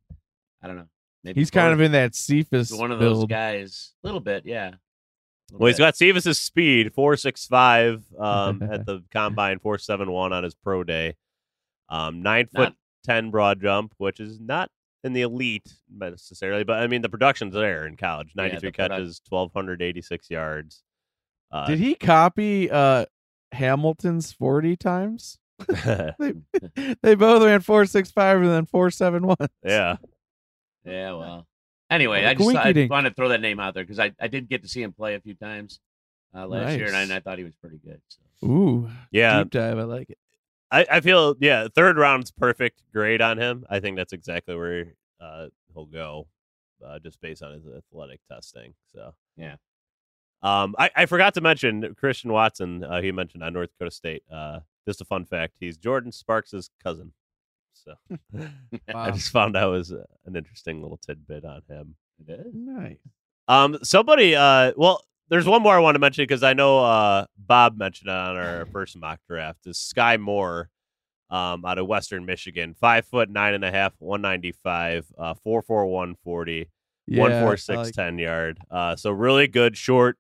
Speaker 3: I don't know. Maybe
Speaker 4: He's kind of
Speaker 3: fourth.
Speaker 4: in that Cephas
Speaker 3: one of those
Speaker 4: build.
Speaker 3: guys. A little bit, yeah. Little
Speaker 2: Well, he's
Speaker 3: bit.
Speaker 2: got Cephas's speed, four six five um, at the combine, four seven one on his pro day. Um, nine foot
Speaker 3: Not-
Speaker 2: ten broad jump, which is not in the elite necessarily, but I mean the production's there in college.
Speaker 3: Yeah,
Speaker 2: Ninety three
Speaker 3: the product-
Speaker 2: catches, twelve eighty six yards. Uh,
Speaker 4: Did he copy uh, Hamilton's forty times? They, they both ran four six five and then four seven one.
Speaker 2: yeah,
Speaker 3: Yeah, well. Anyway,
Speaker 4: Oh,
Speaker 3: I just I
Speaker 4: coinky-dink.
Speaker 3: wanted to throw that name out there because I, I did get to see him play a few times uh, last year, and I,
Speaker 4: Nice.
Speaker 3: and I thought he was pretty good. So.
Speaker 4: Ooh,
Speaker 2: yeah.
Speaker 4: deep dive. I like it.
Speaker 2: I, I feel yeah, third round's perfect grade on him. I think that's exactly where uh, he'll go, uh, just based on his athletic testing. So
Speaker 3: Yeah.
Speaker 2: Um, I, I forgot to mention Christian Watson. Uh, he mentioned on North Dakota State. Uh, just a fun fact: he's Jordan Sparks' cousin. So I
Speaker 4: Wow.
Speaker 2: just found that was uh, an interesting little tidbit on him.
Speaker 3: It is.
Speaker 4: Nice.
Speaker 2: Um, somebody. Uh, well, there's one more I want to mention because I know uh Bob mentioned it on our first mock draft. Is Sky Moore, um, out of Western Michigan, five foot nine and a half, one ninety five, uh, four four one forty.
Speaker 4: Yeah,
Speaker 2: one four
Speaker 4: I
Speaker 2: six
Speaker 4: like-
Speaker 2: ten yard. Uh, so really good short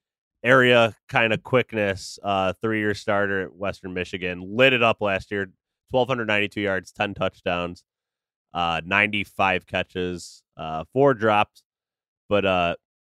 Speaker 2: area kind of quickness. Uh, three year starter at Western Michigan, lit it up last year. twelve ninety two yards, ten touchdowns, uh, ninety five catches, uh, four drops. But uh,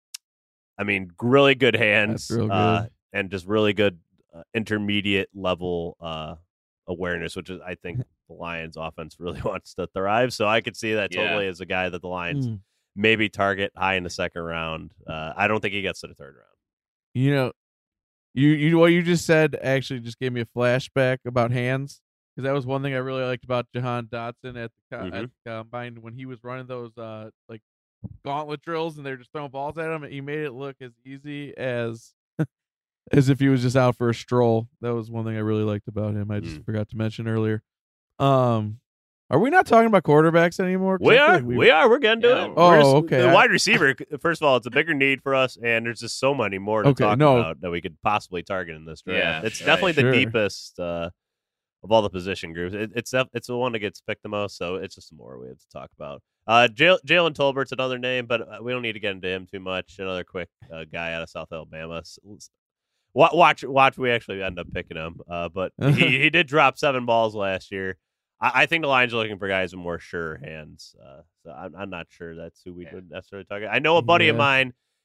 Speaker 2: I mean, really good hands,
Speaker 4: That's real
Speaker 2: uh,
Speaker 4: good.
Speaker 2: and just really good uh, intermediate level uh awareness, which is I think the Lions offense really wants to thrive. So I could see that
Speaker 3: Yeah.
Speaker 2: totally as a guy that the Lions
Speaker 4: Mm.
Speaker 2: maybe target high in the second round. Uh, I don't think he gets to the third round.
Speaker 4: You know, you you what you just said actually just gave me a flashback about hands because that was one thing I really liked about Jahan Dotson at the, co- at
Speaker 2: Mhm.
Speaker 4: the combine when he was running those uh like gauntlet drills and they're just throwing balls at him. He made it look as easy as as if he was just out for a stroll. That was one thing I really liked about him. I just
Speaker 2: Mm.
Speaker 4: forgot to mention earlier. Um, are we not talking about quarterbacks anymore? 'Cause
Speaker 2: We
Speaker 4: I feel
Speaker 2: are,
Speaker 4: like
Speaker 2: we are, we're getting to
Speaker 3: Yeah.
Speaker 2: it.
Speaker 4: Oh,
Speaker 2: We're just-
Speaker 4: okay.
Speaker 2: The
Speaker 4: I-
Speaker 2: wide receiver, first of all, it's a bigger need for us, and there's just so many more to
Speaker 4: Okay,
Speaker 2: talk
Speaker 4: no.
Speaker 2: about that we could possibly target in this draft.
Speaker 3: Yeah,
Speaker 2: it's
Speaker 3: right.
Speaker 2: definitely the
Speaker 4: Sure.
Speaker 2: deepest uh, of all the position groups. It, it's def- it's the one that gets picked the most, so it's just more we have to talk about. Uh, Jal- Jalen Tolbert's another name, but uh, we don't need to get into him too much. Another quick uh, guy out of South Alabama. S- s- wa- Watch, watch. We actually end up picking him, uh, but he, he did drop seven balls last year. I, I think the Lions are looking for guys with more sure hands. Uh, so I'm, I'm not sure that's who we
Speaker 3: Yeah.
Speaker 2: would necessarily target. I know a buddy of
Speaker 4: Yeah.
Speaker 2: mine.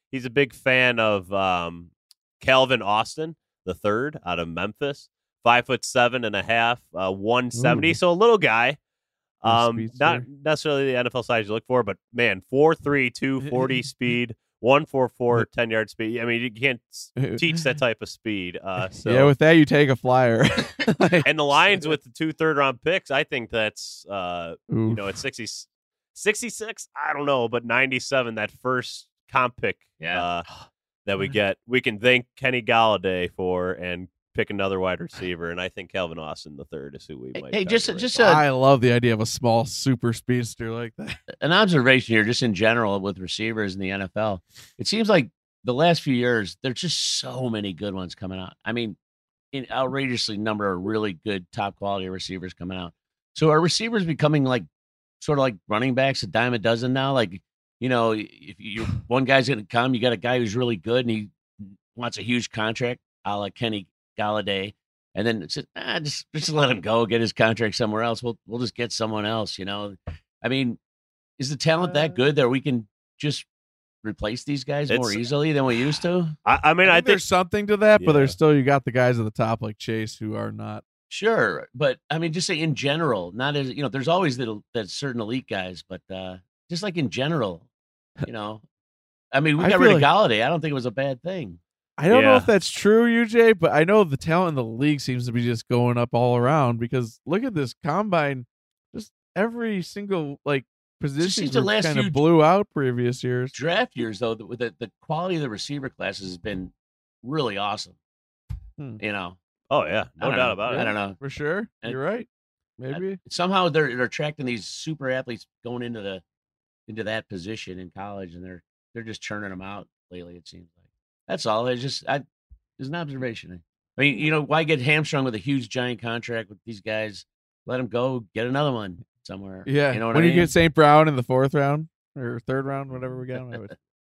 Speaker 2: he's a big fan of um, Calvin Austin the third out of Memphis. Five foot seven and a half, uh, one seventy.
Speaker 4: Ooh.
Speaker 2: So a little guy.
Speaker 4: Nice
Speaker 2: Um, not
Speaker 4: speedster.
Speaker 2: necessarily the N F L size you look for, but man, four three, two forty speed, one four four, ten yard speed. I mean, you can't s- teach that type of speed. Uh, so
Speaker 4: Yeah, with that you take a flyer. Like,
Speaker 2: and the Lions with the two third round picks, I think that's uh, you
Speaker 4: oof.
Speaker 2: know, at sixty, sixty-six, I don't know, but ninety-seven, that first comp pick
Speaker 3: Yeah.
Speaker 2: uh, that we get, we can thank Kenny Galladay for and pick another wide receiver. And I think Calvin Austin the third is who we might.
Speaker 3: Hey, just
Speaker 2: target
Speaker 3: just
Speaker 2: right
Speaker 3: a,
Speaker 4: I love the idea of a small super speedster like that.
Speaker 3: an observation here, just in general with receivers in the N F L. It seems like the last few years, there's just so many good ones coming out. I mean, an outrageously number of really good, top quality receivers coming out. So are receivers becoming like sort of like running backs, a dime a dozen now? Like, you know, if you one guy's going to come, you got a guy who's really good and he wants a huge contract, a la Kenny Galladay, and then it's just, ah, just just let him go, get his contract somewhere else. We'll we'll just get someone else. You know, I mean, is the talent that good that we can just replace these guys more
Speaker 2: It's-
Speaker 3: easily than we used to?
Speaker 2: I, I mean,
Speaker 4: I
Speaker 2: I
Speaker 4: think
Speaker 2: think
Speaker 4: there's something to that, but
Speaker 2: Yeah.
Speaker 4: there's still you got the guys at the top like Chase who are not.
Speaker 3: Sure, but I mean, just say in general, not as you know, there's always that that certain elite guys, but uh just like in general, you know, I mean, we
Speaker 4: I
Speaker 3: got
Speaker 4: feel
Speaker 3: rid of
Speaker 4: like-
Speaker 3: Galladay. I don't think it was a bad thing.
Speaker 4: I don't know
Speaker 2: Yeah.
Speaker 4: if that's true, U J, but I know the talent in the league seems to be just going up all around because look at this combine. Just every single like position
Speaker 3: seems the last
Speaker 4: kind
Speaker 3: few-
Speaker 4: of blew out previous years.
Speaker 3: Draft years, though, the the, the quality of the receiver classes has been really awesome.
Speaker 4: Hmm.
Speaker 3: You know,
Speaker 2: oh yeah,
Speaker 3: I
Speaker 2: no
Speaker 3: don't
Speaker 2: doubt
Speaker 3: know.
Speaker 2: about
Speaker 3: I
Speaker 2: it.
Speaker 3: don't know.
Speaker 4: For sure.
Speaker 3: And-
Speaker 4: You're right. Maybe.
Speaker 3: Somehow they're they're attracting these super athletes going into the into that position in college, and they're they're just churning them out lately. It seems like that's all. It's just I, it's an observation. I mean, you know, why get hamstrung with a huge giant contract with these guys? Let them go, get another one somewhere.
Speaker 4: Yeah.
Speaker 3: you know what
Speaker 4: when
Speaker 3: I
Speaker 4: you
Speaker 3: mean.
Speaker 4: get Saint Brown in the fourth round or third round, whatever we got him, I would-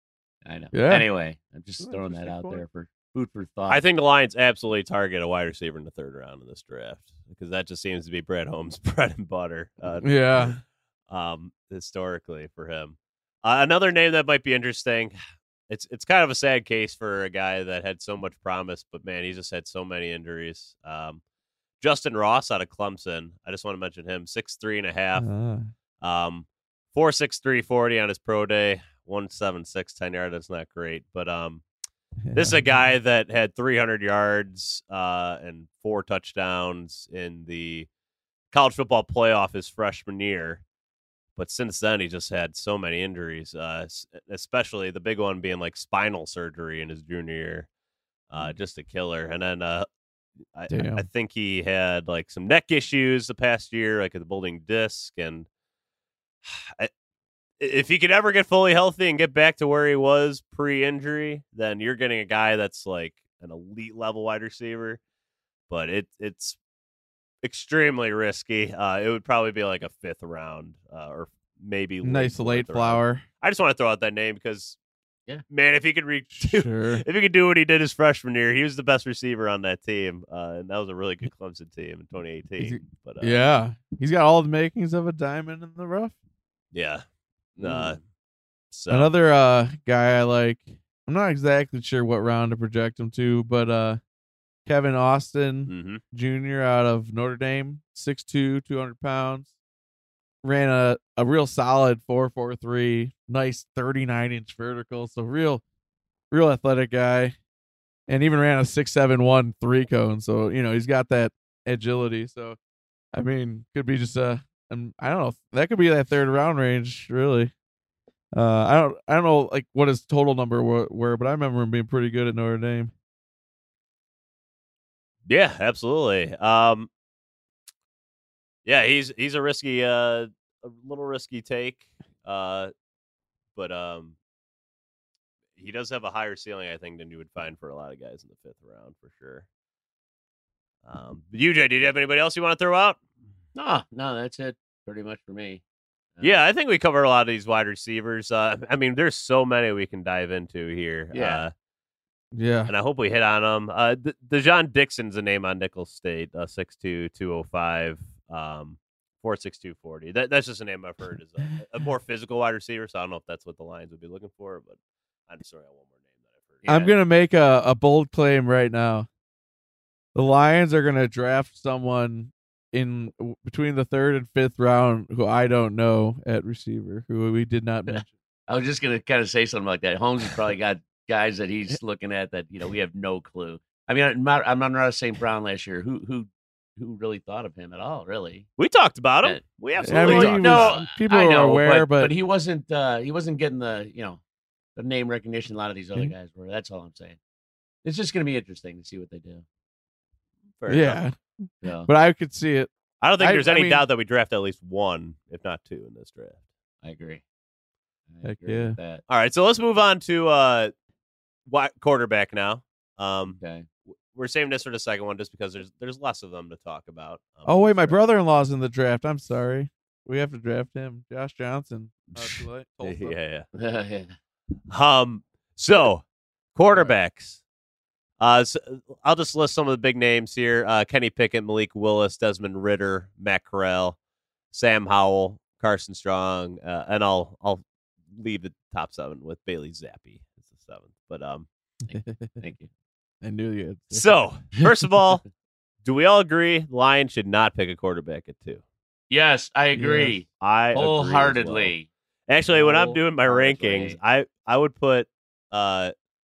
Speaker 3: I know.
Speaker 4: Yeah.
Speaker 3: Anyway, I'm just
Speaker 4: Well,
Speaker 3: throwing that
Speaker 4: interesting
Speaker 3: out
Speaker 4: point.
Speaker 3: there for food for thought.
Speaker 2: I think the Lions absolutely target a wide receiver in the third round in this draft because that just seems to be Brad Holmes' bread and butter. Uh,
Speaker 4: Yeah.
Speaker 2: um, historically for him. Uh, another name that might be interesting. It's it's kind of a sad case for a guy that had so much promise, but man, he just had so many injuries. Um, Justin Ross out of Clemson. I just want to mention him. Six three and a half.
Speaker 4: Ah.
Speaker 2: Um, four six three forty on his pro day. One seven six ten yard. That's not great, but um, this is a guy that had three hundred yards uh, and four touchdowns in the college football playoff his freshman year. But since then, he just had so many injuries, uh, s- especially the big one being like spinal surgery in his junior year. Uh, just a killer. And then uh, I,
Speaker 4: Damn.
Speaker 2: I think he had like some neck issues the past year, like a bulging disc. And I, if he could ever get fully healthy and get back to where he was pre-injury, then you're getting a guy that's like an elite level wide receiver. But it it's extremely risky. Uh, it would probably be like a fifth round uh, or maybe
Speaker 4: Nice
Speaker 2: late
Speaker 4: late
Speaker 2: fourth round.
Speaker 4: flower.
Speaker 2: I just want to throw out that name because,
Speaker 3: Yeah.
Speaker 2: man, if he could reach,
Speaker 4: Sure.
Speaker 2: if he could do what he did his freshman year, he was the best receiver on that team, uh, and that was a really good Clemson team in twenty eighteen. But uh,
Speaker 4: Yeah. He's got all the makings of a diamond in the rough.
Speaker 2: yeah. Uh, so
Speaker 4: Another uh guy I like. I'm not exactly sure what round to project him to, but uh Kevin Austin
Speaker 2: mhm.
Speaker 4: Junior out of Notre Dame, six two, two hundred pounds. Ran a, a real solid four four three, nice thirty-nine inch vertical. So real real athletic guy. And even ran a six seven one three cone. So, you know, he's got that agility. So I mean, could be just a um, I don't know. That could be that third round range, really. Uh, I don't, I don't know, like what his total number were, were, but I remember him being pretty good at Notre Dame.
Speaker 2: Yeah, absolutely. Um, yeah, he's he's a risky, uh, a little risky take, uh, but um, he does have a higher ceiling, I think, than you would find for a lot of guys in the fifth round for sure. Um, U J, did you have anybody else you want to throw out?
Speaker 3: no, no, that's it pretty much for me. Uh,
Speaker 2: Yeah, I think we covered a lot of these wide receivers. Uh, I mean, there's so many we can dive into here.
Speaker 3: Yeah.
Speaker 2: Uh,
Speaker 4: Yeah.
Speaker 2: and I hope we hit on them. Uh, D- Dejon Dixon's a name on Nicholls State, uh, six two, two oh five, um, four six two forty. That, that's just a name I've heard is a, a more physical wide receiver, so I don't know if that's what the Lions would be looking for, but I'm sorry, I have one more name that I've heard.
Speaker 4: I'm
Speaker 3: Yeah.
Speaker 4: gonna make a, a bold claim right now. The Lions are gonna draft someone in between the third and fifth round who I don't know at receiver, who we did not mention.
Speaker 3: I was just gonna kind of say something like that. Holmes has probably got guys that he's looking at that you know we have no clue. I mean, I'm not, I'm not Saint Brown last year. Who who who really thought of him at all? Really?
Speaker 2: We talked about him.
Speaker 3: Yeah.
Speaker 2: We
Speaker 4: I
Speaker 2: absolutely
Speaker 4: mean,
Speaker 2: talked
Speaker 4: he
Speaker 2: about
Speaker 4: was-
Speaker 2: him.
Speaker 4: people
Speaker 3: I
Speaker 4: are
Speaker 3: know,
Speaker 4: aware,
Speaker 3: but,
Speaker 4: but,
Speaker 3: but he wasn't uh, he wasn't getting the you know the name recognition a lot of these other
Speaker 4: Mhm.
Speaker 3: guys were. That's all I'm saying. It's just gonna be interesting to see what they do.
Speaker 2: Fair enough.
Speaker 4: yeah,
Speaker 3: So,
Speaker 4: but I could see it.
Speaker 2: I don't think
Speaker 4: I-
Speaker 2: there's
Speaker 4: I
Speaker 2: any
Speaker 4: mean-
Speaker 2: doubt that we draft at least one, if not two, in this draft.
Speaker 3: I agree. I
Speaker 4: Heck
Speaker 3: agree
Speaker 4: yeah.
Speaker 3: with that.
Speaker 2: All right, so let's move on to uh, wi- quarterback now. Um,
Speaker 3: Okay.
Speaker 2: we're saving this for the second one just because there's there's less of them to talk about. Um,
Speaker 4: Oh wait, my
Speaker 2: so-
Speaker 4: brother-in-law's in the draft. I'm sorry. We have to draft him, Josh Johnson. Uh, Tulsa.
Speaker 2: Yeah,
Speaker 3: yeah.
Speaker 2: yeah. Um, so quarterbacks. Uh, so I'll just list some of the big names here: uh, Kenny Pickett, Malik Willis, Desmond Ritter, Matt Corral, Sam Howell, Carson Strong, uh, and I'll I'll leave the top seven with Bailey Zappi as the seventh. But um,
Speaker 3: Thank you.
Speaker 4: I knew you. Had
Speaker 2: so first of all, do we all agree the Lions should not pick a quarterback at two?
Speaker 3: Yes, I agree
Speaker 2: I agree as well.
Speaker 3: wholeheartedly.
Speaker 2: Actually, when I'm doing my
Speaker 3: Wholeheartedly.
Speaker 2: rankings, I I would put uh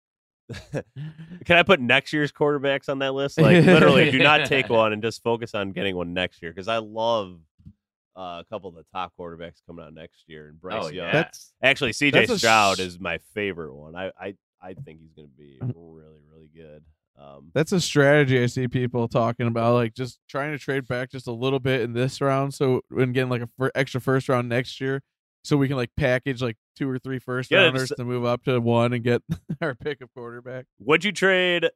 Speaker 2: can I put next year's quarterbacks on that list? Like literally do not take one and just focus on getting one next year because I love uh, a couple of the top quarterbacks coming out next year and Bryce
Speaker 3: Oh,
Speaker 2: Young.
Speaker 3: yeah.
Speaker 4: That's
Speaker 2: Actually, C J
Speaker 4: That's a
Speaker 2: Stroud
Speaker 4: sh-
Speaker 2: is my favorite one. I I, I think he's going to be really really good. Um,
Speaker 4: that's a strategy I see people talking about, like just trying to trade back just a little bit in this round, so and getting like a fir- extra first round next year, so we can like package like two or three first
Speaker 2: Yeah,
Speaker 4: rounders
Speaker 2: just-
Speaker 4: to move up to one and get our pick of quarterback.
Speaker 2: would you trade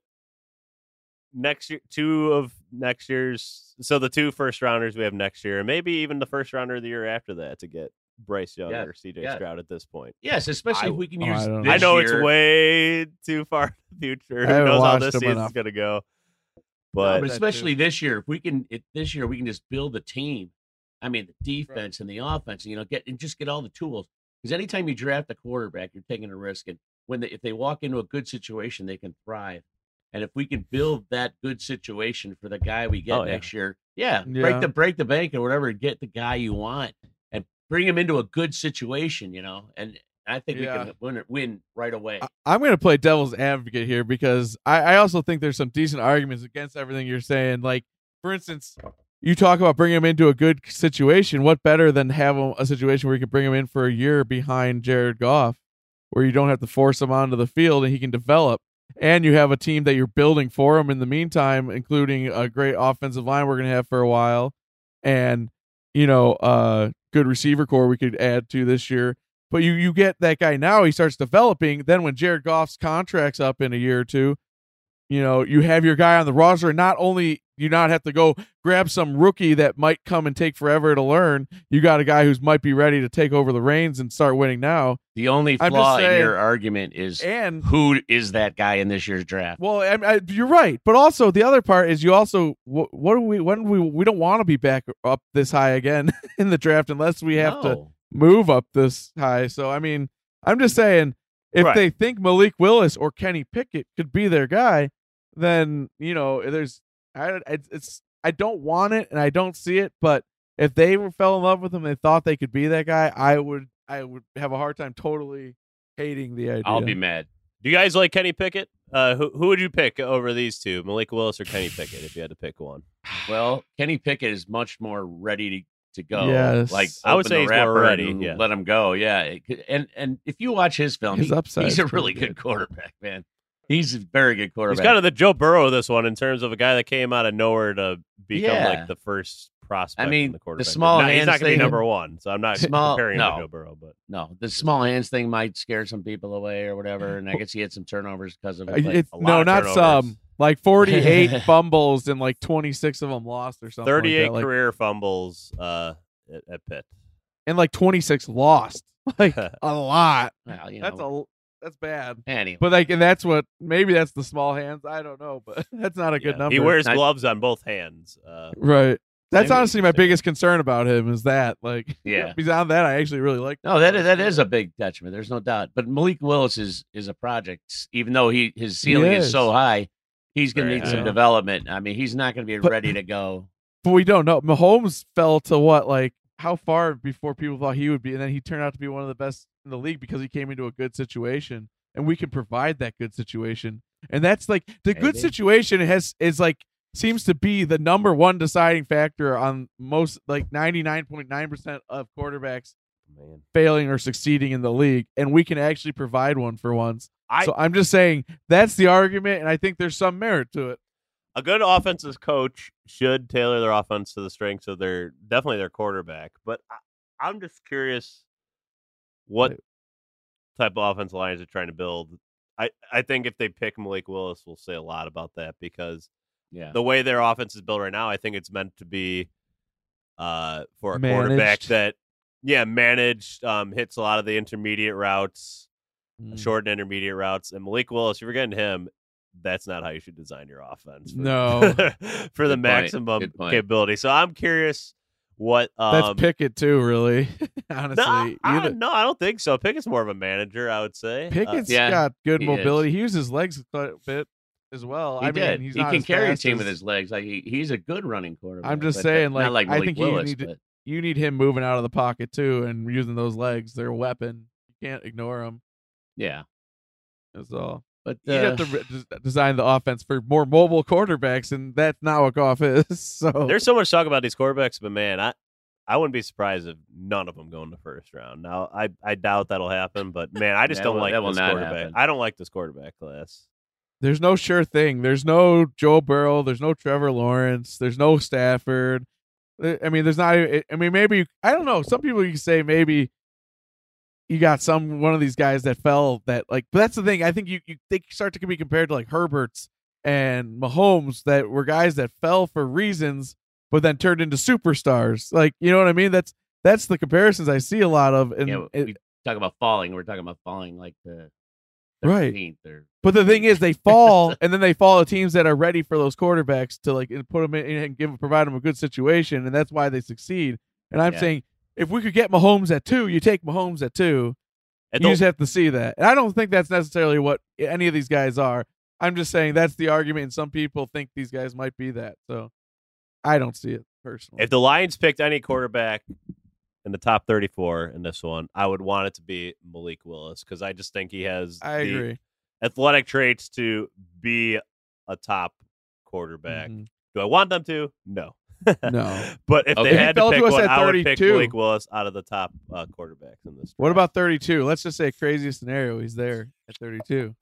Speaker 2: next year two of next year's so the two first rounders we have next year and maybe even the first rounder of the year after that to get Bryce Young
Speaker 3: Yeah,
Speaker 2: or C J
Speaker 3: yeah.
Speaker 2: Stroud at this point?
Speaker 3: Yes, especially
Speaker 2: I-
Speaker 3: if we can
Speaker 4: oh,
Speaker 3: use.
Speaker 4: I don't know.
Speaker 3: this
Speaker 2: I know
Speaker 3: year.
Speaker 2: it's way too far in the future.
Speaker 4: I
Speaker 2: Who
Speaker 4: haven't
Speaker 2: knows how
Speaker 4: watched
Speaker 2: this
Speaker 4: him
Speaker 2: season's
Speaker 4: enough.
Speaker 2: going to go?
Speaker 3: No,
Speaker 2: But
Speaker 3: but
Speaker 4: that
Speaker 3: especially
Speaker 4: too.
Speaker 3: this year, if we can, it, this year we can just build a team. I mean, the defense and the offense, you know, get and just get all the tools. Because anytime you draft a quarterback, you're taking a risk, and when they, if they walk into a good situation, they can thrive. And if we can build that good situation for the guy we get
Speaker 2: Oh, yeah.
Speaker 3: next year, yeah,
Speaker 4: Yeah.
Speaker 3: break the break the bank or whatever, and get the guy you want, and bring him into a good situation, you know. And I think
Speaker 4: Yeah.
Speaker 3: we can win, win right away.
Speaker 4: I- I'm going to play devil's advocate here because I, I also think there's some decent arguments against everything you're saying. Like, for instance, you talk about bringing him into a good situation. What better than have him, a situation where you can bring him in for a year behind Jared Goff, where you don't have to force him onto the field and he can develop. And you have a team that you're building for him in the meantime, including a great offensive line we're going to have for a while, and you know, uh, good receiver core we could add to this year. But you you get that guy now, he starts developing. Then when Jared Goff's contract's up in a year or two, you know, you have your guy on the roster. And not only you not have to go grab some rookie that might come and take forever to learn, you got a guy who's might be ready to take over the reins and start winning now.
Speaker 3: The only
Speaker 4: I'm just
Speaker 3: flaw in
Speaker 4: saying-
Speaker 3: your argument is
Speaker 4: And
Speaker 3: who is that guy in this year's draft?
Speaker 4: well, I, I, you're right, but also the other part is you also what, what do we when we we don't want to be back up this high again in the draft unless we have to
Speaker 3: No.
Speaker 4: move up this high. So I mean, I'm just saying if
Speaker 2: Right.
Speaker 4: they think Malik Willis or Kenny Pickett could be their guy, then you know there's I it's, it's I don't want it and I don't see it, but if they were fell in love with him and thought they could be that guy, I would I would have a hard time totally hating the idea.
Speaker 3: I'll be mad.
Speaker 2: do you guys like Kenny Pickett? Uh, who who would you pick over these two, Malik Willis or Kenny Pickett, if you had to pick one?
Speaker 3: Well, Kenny Pickett is much more ready to, to go.
Speaker 4: Yes.
Speaker 3: Like
Speaker 2: I would
Speaker 3: open
Speaker 2: say
Speaker 3: the
Speaker 2: he's more
Speaker 3: wrapper
Speaker 2: ready,
Speaker 3: and
Speaker 2: yeah.
Speaker 3: let him go. Yeah, It could- and and if you watch his film,
Speaker 4: His
Speaker 3: he-
Speaker 4: upside's
Speaker 3: he's a
Speaker 4: pretty
Speaker 3: really good.
Speaker 4: good.
Speaker 3: quarterback, man. He's a very good quarterback.
Speaker 2: He's kind of the Joe Burrow of this one in terms of a guy that came out of nowhere to become
Speaker 3: Yeah.
Speaker 2: like the first prospect.
Speaker 3: I mean,
Speaker 2: in the,
Speaker 3: the
Speaker 2: quarterback.
Speaker 3: small
Speaker 2: Now, he's
Speaker 3: hands
Speaker 2: not going to be
Speaker 3: thing-
Speaker 2: number one, so I'm not
Speaker 3: Small-
Speaker 2: comparing him
Speaker 3: no.
Speaker 2: to Joe Burrow. But
Speaker 3: no, the small hands thing might scare some people away or whatever, and I guess he had some turnovers because of
Speaker 4: Uh,
Speaker 3: it. but-
Speaker 4: It's,
Speaker 2: a lot
Speaker 4: no,
Speaker 2: of
Speaker 4: not
Speaker 2: turnovers.
Speaker 4: some. Like forty-eight fumbles and like twenty-six of them lost or something. like
Speaker 2: thirty-eight
Speaker 4: that. Like,
Speaker 2: career fumbles uh, at, at Pitt.
Speaker 4: and like twenty-six lost. Like a lot.
Speaker 3: well, you
Speaker 4: That's
Speaker 3: know,
Speaker 4: a that's bad.
Speaker 3: anyway.
Speaker 4: But like, and that's what maybe that's the small hands. I don't know, but that's not a good
Speaker 3: Yeah.
Speaker 4: number.
Speaker 2: He wears
Speaker 3: I-
Speaker 2: gloves on both hands. Uh,
Speaker 4: right. That's
Speaker 3: I mean,
Speaker 4: honestly my biggest concern about him is that, like,
Speaker 3: Yeah.
Speaker 4: beyond that, I actually really like.
Speaker 3: No, that is, that is a big detriment. There's no doubt. But Malik Willis is is a project. Even though he his ceiling is.
Speaker 4: is.
Speaker 3: so high, he's going to
Speaker 2: Very
Speaker 3: need
Speaker 2: high.
Speaker 3: some development. I mean, he's not going to be
Speaker 4: But-
Speaker 3: ready to go.
Speaker 4: But we don't know. Mahomes fell to what, like, how far before people thought he would be, and then he turned out to be one of the best in the league because he came into a good situation, and we can provide that good situation. And that's like the good
Speaker 3: Maybe.
Speaker 4: situation has is like seems to be the number one deciding factor on most, like, ninety-nine point nine percent of quarterbacks
Speaker 2: Man.
Speaker 4: failing or succeeding in the league, and we can actually provide one for once.
Speaker 2: I,
Speaker 4: So I'm just saying that's the argument, and I think there's some merit to it.
Speaker 2: a good offensive coach should tailor their offense to the strengths of their definitely their quarterback. But I, I'm just curious what
Speaker 4: Right.
Speaker 2: type of offensive lines they're trying to build. I, I think if they pick Malik Willis, we'll say a lot about that because
Speaker 3: Yeah.
Speaker 2: the way their offense is built right now, I think it's meant to be uh, for a quarterback
Speaker 4: Managed.
Speaker 2: that, yeah, managed, um, hits a lot of the intermediate routes,
Speaker 4: Mm.
Speaker 2: short and intermediate routes. And Malik Willis, if you're getting him, that's not how you should design your offense. For,
Speaker 4: No.
Speaker 2: for the
Speaker 3: Good point.
Speaker 2: maximum
Speaker 3: Good point.
Speaker 2: capability. So I'm curious what. Um,
Speaker 4: That's Pickett too, really. Honestly,
Speaker 2: no, I,
Speaker 4: Either-
Speaker 2: no, I don't think so. Pickett's more of a manager, I would say. Uh,
Speaker 4: Pickett's
Speaker 3: Yeah,
Speaker 4: got good
Speaker 3: he
Speaker 4: mobility. He uses his legs quite a bit as well.
Speaker 3: He
Speaker 4: I
Speaker 3: did.
Speaker 4: mean, he's
Speaker 3: he
Speaker 4: not
Speaker 3: can
Speaker 4: as
Speaker 3: carry a
Speaker 4: fast
Speaker 3: team
Speaker 4: as-
Speaker 3: with his legs. Like he, he's a good running quarterback.
Speaker 4: I'm just
Speaker 3: but-
Speaker 4: saying,
Speaker 3: but
Speaker 4: like,
Speaker 3: not like
Speaker 4: I
Speaker 3: Malik
Speaker 4: think you
Speaker 3: Willis,
Speaker 4: need to-
Speaker 3: but-
Speaker 4: You need him moving out of the pocket too and using those legs. They're a weapon. You can't ignore them.
Speaker 3: yeah.
Speaker 4: That's all.
Speaker 3: But
Speaker 4: You
Speaker 3: uh,
Speaker 4: have to re- des- design the offense for more mobile quarterbacks, and that's not what Goff is. So
Speaker 2: There's so much talk about these quarterbacks, but man, I I wouldn't be surprised if none of them go in the first round. Now, I, I doubt that'll happen, but man, I just
Speaker 3: That
Speaker 2: don't
Speaker 3: will-
Speaker 2: like
Speaker 3: that will
Speaker 2: this
Speaker 3: not
Speaker 2: quarterback.
Speaker 3: happen.
Speaker 2: I don't like this quarterback class.
Speaker 4: there's no sure thing. There's no Joe Burrow. There's no Trevor Lawrence. There's no Stafford. I I mean, there's not. I mean, maybe I don't know. Some people you can say maybe you got some one of these guys that fell that like. But that's the thing. I think you you they start to be compared to like Herberts and Mahomes that were guys that fell for reasons, but then turned into superstars. Like, you know what I mean? That's that's the comparisons I see a lot of. And
Speaker 3: yeah,
Speaker 4: it-
Speaker 3: we talk about falling. We're talking about falling like the
Speaker 4: Right.
Speaker 3: thirteenth or
Speaker 4: But the thing is, they fall, and then they fall to teams that are ready for those quarterbacks to like and put them in and give provide them a good situation, and that's why they succeed. And I'm
Speaker 3: Yeah.
Speaker 4: saying, if we could get Mahomes at two, you take Mahomes at two.
Speaker 2: And
Speaker 4: You
Speaker 2: don't-
Speaker 4: just have to see that. And I don't think that's necessarily what any of these guys are. I'm just saying that's the argument, and some people think these guys might be that. So I don't see it personally.
Speaker 2: if the Lions picked any quarterback in the top thirty-four in this one, I would want it to be Malik Willis because I just think he has
Speaker 4: I
Speaker 2: the
Speaker 4: agree.
Speaker 2: athletic traits to be a top quarterback.
Speaker 4: Mhm.
Speaker 2: Do I want them to? No.
Speaker 4: No.
Speaker 2: But if
Speaker 3: Okay.
Speaker 2: they
Speaker 3: He
Speaker 2: had to
Speaker 4: fell to
Speaker 2: pick
Speaker 4: us
Speaker 2: one,
Speaker 4: at
Speaker 2: I would pick
Speaker 4: thirty-two.
Speaker 2: Malik Willis out of the top uh, quarterbacks in this.
Speaker 4: What
Speaker 2: draft.
Speaker 4: about thirty-two? Let's just say craziest scenario. He's there at thirty-two.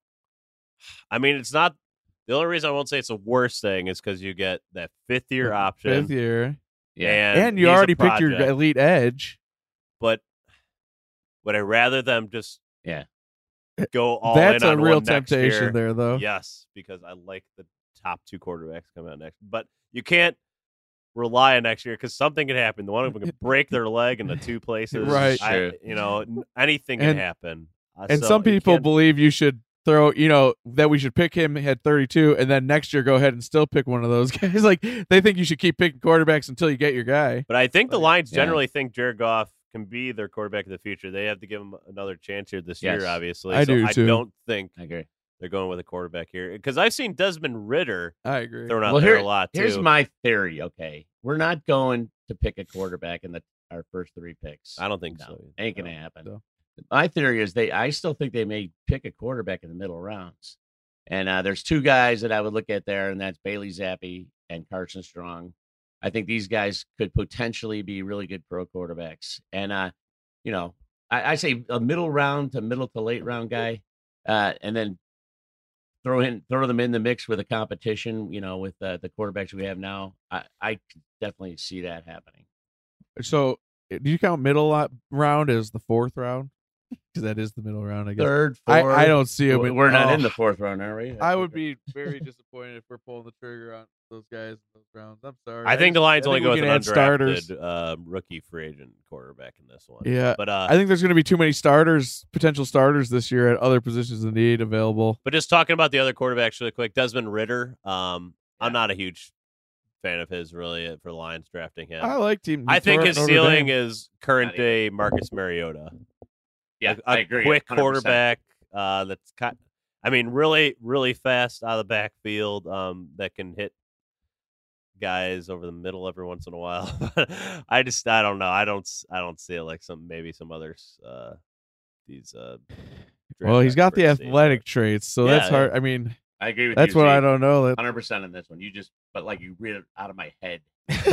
Speaker 2: I mean, it's not. The only reason I won't say it's the worst thing is because you get that fifth year option,
Speaker 4: Fifth year.
Speaker 3: yeah.
Speaker 2: and,
Speaker 4: And you
Speaker 2: he's a
Speaker 4: already picked your
Speaker 2: project.
Speaker 4: elite edge.
Speaker 2: But would I rather them just
Speaker 3: Yeah.
Speaker 2: go all
Speaker 4: That's
Speaker 2: in
Speaker 4: a
Speaker 2: on
Speaker 4: real
Speaker 2: one next
Speaker 4: temptation
Speaker 2: year?
Speaker 4: there, though.
Speaker 2: Yes, because I like the top two quarterbacks coming out next. But you can't rely on next year because something can happen. The one of them can break their leg in the two places.
Speaker 4: Right.
Speaker 2: I,
Speaker 3: Sure.
Speaker 2: you know, n- anything can
Speaker 4: And-
Speaker 2: happen. Uh,
Speaker 4: And
Speaker 2: so
Speaker 4: some
Speaker 2: you
Speaker 4: people
Speaker 2: can't-
Speaker 4: believe you should throw, you know, that we should pick him at thirty-two, and then next year go ahead and still pick one of those guys. Like, they think you should keep picking quarterbacks until you get your guy.
Speaker 2: But I think the
Speaker 4: Like,
Speaker 2: Lions
Speaker 3: yeah.
Speaker 2: generally think Jared Goff can be their quarterback of the future. They have to give him another chance here this
Speaker 3: Yes.
Speaker 2: year, obviously.
Speaker 4: I
Speaker 2: so
Speaker 4: do,
Speaker 2: I
Speaker 4: too.
Speaker 2: don't think
Speaker 3: I agree.
Speaker 2: they're going with a quarterback here because I've seen Desmond Ritter
Speaker 4: I agree.
Speaker 2: thrown out
Speaker 3: Well,
Speaker 2: there
Speaker 3: here-
Speaker 2: a lot too.
Speaker 3: Here's my theory. Okay, we're not going to pick a quarterback in the our first three picks.
Speaker 2: I don't think
Speaker 3: No,
Speaker 2: so.
Speaker 3: ain't gonna
Speaker 2: No.
Speaker 3: happen.
Speaker 4: No.
Speaker 3: My theory is they. I still think they may pick a quarterback in the middle rounds, and uh, there's two guys that I would look at there, and that's Bailey Zappi and Carson Strong. I think these guys could potentially be really good pro quarterbacks, and uh, you know, I, I say a middle round to middle to late round guy, uh, and then throw in throw them in the mix with a competition. You know, with uh, the quarterbacks we have now, I, I could definitely see that happening.
Speaker 4: So, do you count middle lot- round as the fourth round? Because that is the middle round, I guess.
Speaker 3: Third,
Speaker 4: I,
Speaker 3: fourth.
Speaker 4: I don't see him.
Speaker 3: We're
Speaker 4: in-
Speaker 3: we're not
Speaker 4: oh,
Speaker 3: in the fourth round, are we?
Speaker 4: I would be very disappointed if we're pulling the trigger on those guys in those rounds. I'm sorry.
Speaker 2: I think the
Speaker 4: just-
Speaker 2: Lions
Speaker 4: I
Speaker 2: only
Speaker 4: think
Speaker 2: go
Speaker 4: we
Speaker 2: with
Speaker 4: can
Speaker 2: an
Speaker 4: add starters.
Speaker 2: undrafted uh, rookie free agent quarterback in this one.
Speaker 4: Yeah.
Speaker 2: but uh,
Speaker 4: I think there's going to be too many starters, potential starters this year at other positions of need available.
Speaker 2: But just talking about the other quarterbacks really quick, Desmond Ritter. Um, I'm not a huge fan of his really for the Lions drafting him.
Speaker 4: I like team.
Speaker 2: I think his
Speaker 4: Notre
Speaker 2: ceiling
Speaker 4: Dame.
Speaker 2: is current day Marcus Mariota.
Speaker 3: Yeah,
Speaker 2: a, a
Speaker 3: I agree.
Speaker 2: quick
Speaker 3: one hundred percent.
Speaker 2: quarterback uh, that's kind. I mean, really, really fast out of the backfield. Um, that can hit guys over the middle every once in a while. I just, I don't know. I don't, I don't see it like some maybe some others. Uh, these. Uh,
Speaker 4: Well, he's got the
Speaker 2: experts see,
Speaker 4: athletic
Speaker 2: but-
Speaker 4: traits, so
Speaker 2: Yeah,
Speaker 4: that's hard.
Speaker 2: yeah.
Speaker 4: I mean,
Speaker 3: I agree with
Speaker 4: that's
Speaker 3: you.
Speaker 4: what I
Speaker 3: Zeke.
Speaker 4: don't know. That
Speaker 3: one hundred percent in this one. You just, but like you read it out of my head.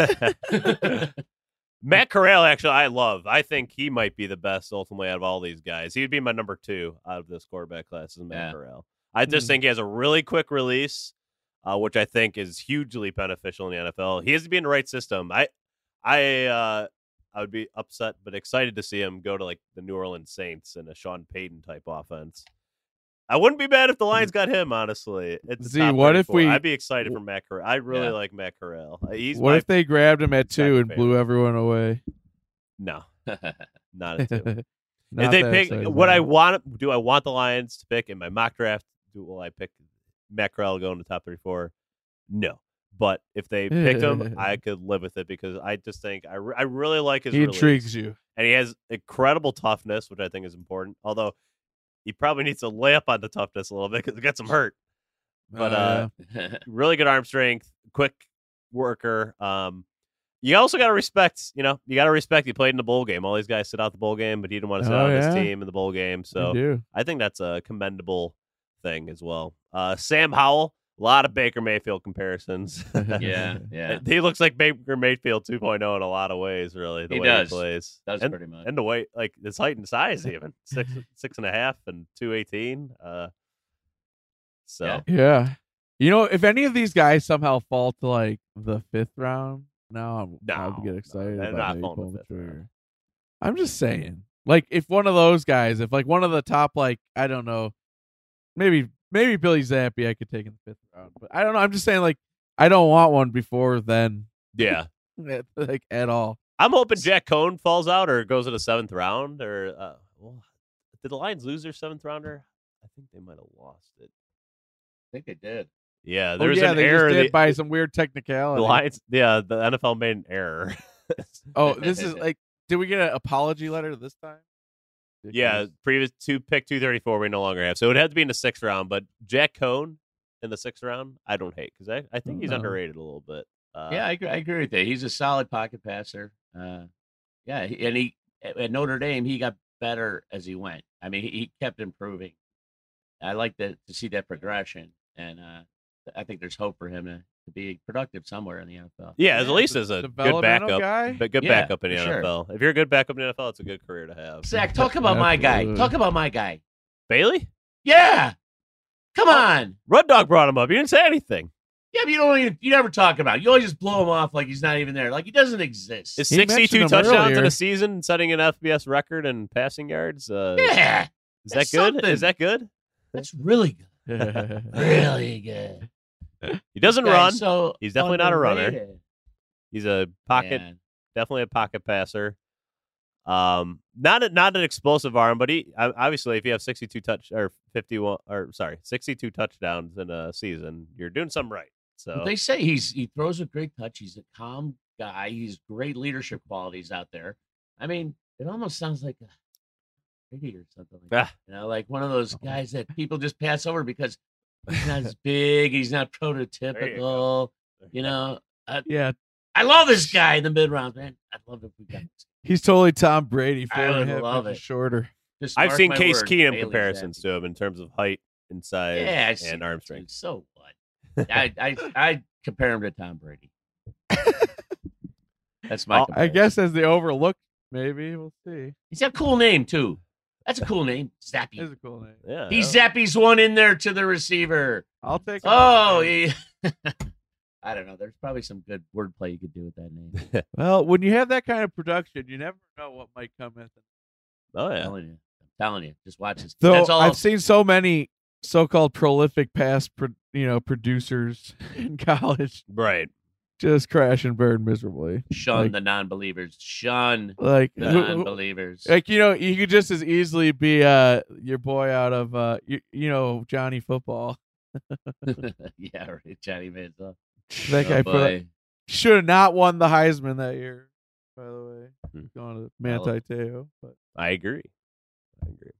Speaker 2: Matt Corral, actually, I love. I think he might be the best ultimately out of all these guys. He would be my number two out of this quarterback class is Matt
Speaker 3: Yeah.
Speaker 2: Corral. I just
Speaker 4: Hmm.
Speaker 2: think he has a really quick release, uh, which I think is hugely beneficial in the N F L. He has to be in the right system. I, I, uh, I would be upset but excited to see him go to like the New Orleans Saints in a Sean Payton type offense. I wouldn't be mad if the Lions got him, honestly. It's
Speaker 4: Z, what if we-
Speaker 2: I'd be excited for Matt Corral. I really
Speaker 3: Yeah.
Speaker 2: like Matt Corral. He's
Speaker 4: what
Speaker 2: my,
Speaker 4: if they grabbed him at two
Speaker 2: second
Speaker 4: and blew
Speaker 2: favorite.
Speaker 4: everyone away?
Speaker 2: no, not at two.
Speaker 4: Not
Speaker 2: if they
Speaker 4: that
Speaker 2: pick
Speaker 4: excited
Speaker 2: what
Speaker 4: about
Speaker 2: I
Speaker 4: it.
Speaker 2: want, do I want the Lions to pick in my mock draft? Do will I pick Matt Corral going to top thirty-four? No. But if they picked him, I could live with it because I just think I, re- I really like his
Speaker 4: He
Speaker 2: release.
Speaker 4: intrigues you.
Speaker 2: And he has incredible toughness, which I think is important. Although he probably needs to lay up on the toughness a little bit because it gets him hurt. But
Speaker 4: Oh,
Speaker 2: uh,
Speaker 4: yeah.
Speaker 2: really good arm strength, quick worker. Um, you also got to respect, you know, you got to respect he played in the bowl game. All these guys sit out the bowl game, but he didn't want to sit
Speaker 4: Oh,
Speaker 2: out
Speaker 4: yeah.
Speaker 2: his team in the bowl game.
Speaker 4: You
Speaker 2: So
Speaker 4: do.
Speaker 2: I think that's a commendable thing as well. Uh, Sam Howell, a lot of Baker Mayfield comparisons.
Speaker 3: yeah, yeah.
Speaker 2: He looks like Baker Mayfield two point oh in a lot of ways, really. The
Speaker 3: He
Speaker 2: way
Speaker 3: does.
Speaker 2: he plays.
Speaker 3: Does
Speaker 2: and,
Speaker 3: pretty much.
Speaker 2: and the way, like, his height and size, even six, six and a half and two eighteen. Uh, so
Speaker 3: Yeah.
Speaker 4: Yeah. You know, if any of these guys somehow fall to like the fifth round, now I'm
Speaker 2: No,
Speaker 4: I'll get
Speaker 2: no,
Speaker 4: excited
Speaker 2: they're
Speaker 4: about
Speaker 2: not
Speaker 4: maybe
Speaker 2: falling to
Speaker 4: pulling the
Speaker 2: fifth round.
Speaker 4: trigger. I'm just saying, like, if one of those guys, if like one of the top, like, I don't know, maybe maybe Billy Zappi, I could take in the fifth round, but I don't know. I'm just saying, like, I don't want one before then,
Speaker 2: yeah.
Speaker 4: like at all.
Speaker 2: I'm hoping Jack Cohn falls out or goes to the seventh round. Or uh, well, did the Lions lose their seventh rounder? I think they might have lost it.
Speaker 3: I think they did.
Speaker 2: Yeah,
Speaker 4: Oh
Speaker 2: there was
Speaker 4: yeah,
Speaker 2: an
Speaker 4: they
Speaker 2: error.
Speaker 4: just did
Speaker 2: the,
Speaker 4: by some weird
Speaker 2: the
Speaker 4: technicality.
Speaker 2: Lions, yeah, the N F L made an error.
Speaker 4: Oh, this is like, did we get an apology letter this time?
Speaker 2: Yeah,
Speaker 4: Ridiculous.
Speaker 2: previous two pick two thirty four we no longer have, so it had to be in the sixth round. But Jack Cohn in the sixth round, I don't hate because I, I think he's
Speaker 4: No.
Speaker 2: underrated a little bit. Uh,
Speaker 3: Yeah, I agree, I agree with that. He's a solid pocket passer. Uh, yeah, he- and he at at Notre Dame he got better as he went. I mean, he, he kept improving. I like that to see that progression, and uh, I think there's hope for him to, to be productive somewhere in the N F L.
Speaker 2: yeah, at
Speaker 4: Yeah,
Speaker 2: least
Speaker 4: de-
Speaker 2: as a good
Speaker 4: developmental
Speaker 2: backup,
Speaker 4: guy?
Speaker 2: but good
Speaker 3: Yeah,
Speaker 2: backup in the
Speaker 3: for sure.
Speaker 2: N F L. If you're a good backup in the N F L, it's a good career to have.
Speaker 3: Zach, talk about my guy.
Speaker 4: Absolutely.
Speaker 3: Talk about my guy.
Speaker 2: Bailey,
Speaker 3: Yeah, come
Speaker 2: Oh.
Speaker 3: on.
Speaker 2: Rud Dog brought him up. You didn't say anything.
Speaker 3: Yeah, but you don't even you never talk about it. You always just blow him off like he's not even there, like he doesn't exist.
Speaker 2: Is
Speaker 4: He mentioned
Speaker 2: sixty-two
Speaker 4: him
Speaker 2: touchdowns in
Speaker 4: earlier.
Speaker 2: a season, setting an F B S record in passing yards? Uh,
Speaker 3: yeah,
Speaker 2: is that
Speaker 3: that's
Speaker 2: good?
Speaker 3: something.
Speaker 2: Is that good?
Speaker 3: that's really good.
Speaker 4: Yeah.
Speaker 3: Really good.
Speaker 2: He doesn't
Speaker 3: Guy's
Speaker 2: run.
Speaker 3: So
Speaker 2: He's definitely not a runner.
Speaker 3: underrated.
Speaker 2: He's a pocket,
Speaker 3: Man.
Speaker 2: definitely a pocket passer. Um, not a, not an explosive arm, but he uh, obviously if you have sixty-two touch or fifty-one or sorry sixty-two touchdowns in a season, you're doing something right. So
Speaker 3: But they say he's he throws a great touch. He's a calm guy. He's great leadership qualities out there. I mean, it almost sounds like a Brady or something like that.
Speaker 2: Ah.
Speaker 3: You know, like one of those guys that people just pass over because he's not as big. He's not prototypical. You know, I,
Speaker 4: Yeah,
Speaker 3: I love this guy in the mid rounds, man. I'd love if we got this.
Speaker 4: he's totally Tom Brady.
Speaker 3: I
Speaker 4: Four and a
Speaker 3: would
Speaker 4: half
Speaker 3: love
Speaker 4: inches
Speaker 3: it.
Speaker 4: shorter.
Speaker 3: Just
Speaker 2: I've
Speaker 3: mark
Speaker 2: seen
Speaker 3: my
Speaker 2: Case
Speaker 3: word,
Speaker 2: Keenum
Speaker 3: Bailey
Speaker 2: comparisons
Speaker 3: Zappi.
Speaker 2: to him in terms of height and size
Speaker 3: Yeah, I've seen
Speaker 2: and arm
Speaker 3: that too.
Speaker 2: strength.
Speaker 3: So what? I I I compare him to Tom Brady. That's my.
Speaker 2: I'll-
Speaker 4: I
Speaker 3: comparison.
Speaker 4: guess as the overlook, maybe we'll see.
Speaker 3: He's got a cool name too. That's a cool name, Zappy.
Speaker 4: Is a cool name.
Speaker 2: Yeah,
Speaker 3: He
Speaker 2: yeah.
Speaker 3: zappies one in there to the receiver.
Speaker 4: I'll take. him.
Speaker 3: Oh, he, I don't know. There's probably some good wordplay you could do with that name.
Speaker 4: Well, when you have that kind of production, you never know what might come with it.
Speaker 2: Oh
Speaker 3: I'm
Speaker 2: yeah.
Speaker 3: telling you. I'm telling you. Just watch this.
Speaker 4: Though
Speaker 3: That's all.
Speaker 4: I've seen so many so-called prolific pass, pro- you know, producers in college
Speaker 2: Right.
Speaker 4: just crash and burn miserably.
Speaker 3: Shun
Speaker 4: like-
Speaker 3: the non-believers. Shun
Speaker 4: Like,
Speaker 3: the
Speaker 4: who- who-
Speaker 3: non-believers.
Speaker 4: like you know, you could just as easily be uh your boy out of uh you, you know Johnny Football.
Speaker 3: Yeah, right. Johnny Manziel.
Speaker 4: That
Speaker 3: Oh,
Speaker 4: guy put up,
Speaker 3: boy.
Speaker 4: should have not won the Heisman that year. By the way,
Speaker 2: Hmm.
Speaker 4: going to Manti Te'o, but
Speaker 2: I agree. I agree.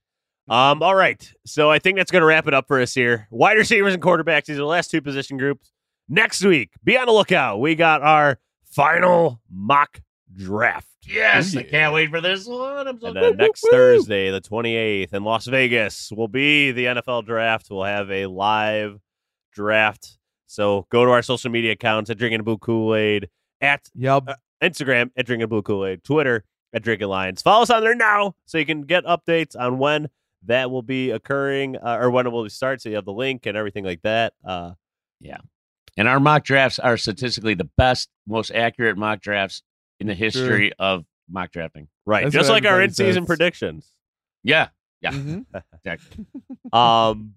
Speaker 2: Um, all right. So I think that's going to wrap it up for us here. Wide receivers and quarterbacks. These are the last two position groups. Next week, be on the lookout. We got our final mock draft.
Speaker 3: Yes,
Speaker 2: Ooh,
Speaker 3: I
Speaker 2: yeah.
Speaker 3: can't wait for this one. I'm so
Speaker 2: And then next
Speaker 4: Woo-woo.
Speaker 2: Thursday, the twenty-eighth, in Las Vegas, will be the N F L draft. We'll have a live draft. So go to our social media accounts at Drinking Blue Kool-Aid, at
Speaker 4: yep.
Speaker 2: uh, Instagram at Drinking Blue Kool-Aid, Twitter at Drinking Lions. Follow us on there now so you can get updates on when that will be occurring uh, or when it will start. So you have the link and everything like that. Uh,
Speaker 3: And our mock drafts are statistically the best, most accurate mock drafts in the history of mock drafting.
Speaker 2: right.
Speaker 4: That's
Speaker 2: Just
Speaker 4: what
Speaker 2: like our
Speaker 4: everybody
Speaker 2: in-season
Speaker 4: says.
Speaker 2: predictions.
Speaker 3: Yeah, yeah,
Speaker 4: Mhm.
Speaker 3: exactly.
Speaker 2: Um,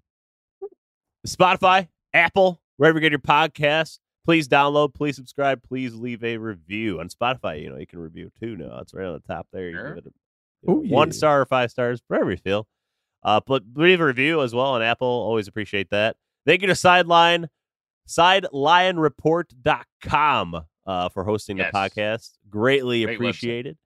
Speaker 2: Spotify, Apple, wherever you get your podcast. Please download, please subscribe, please leave a review. On Spotify, you know, you can review too now. It's right on the top there. You
Speaker 3: Sure.
Speaker 2: give it a, you know,
Speaker 4: Oh,
Speaker 2: one
Speaker 4: yeah.
Speaker 2: star or five stars, wherever you feel. Uh, but leave a review as well on Apple. Always appreciate that. Thank you to Sideline, sideline report dot com uh, for hosting
Speaker 3: Yes.
Speaker 2: the podcast. Greatly
Speaker 3: Great website.
Speaker 2: appreciated.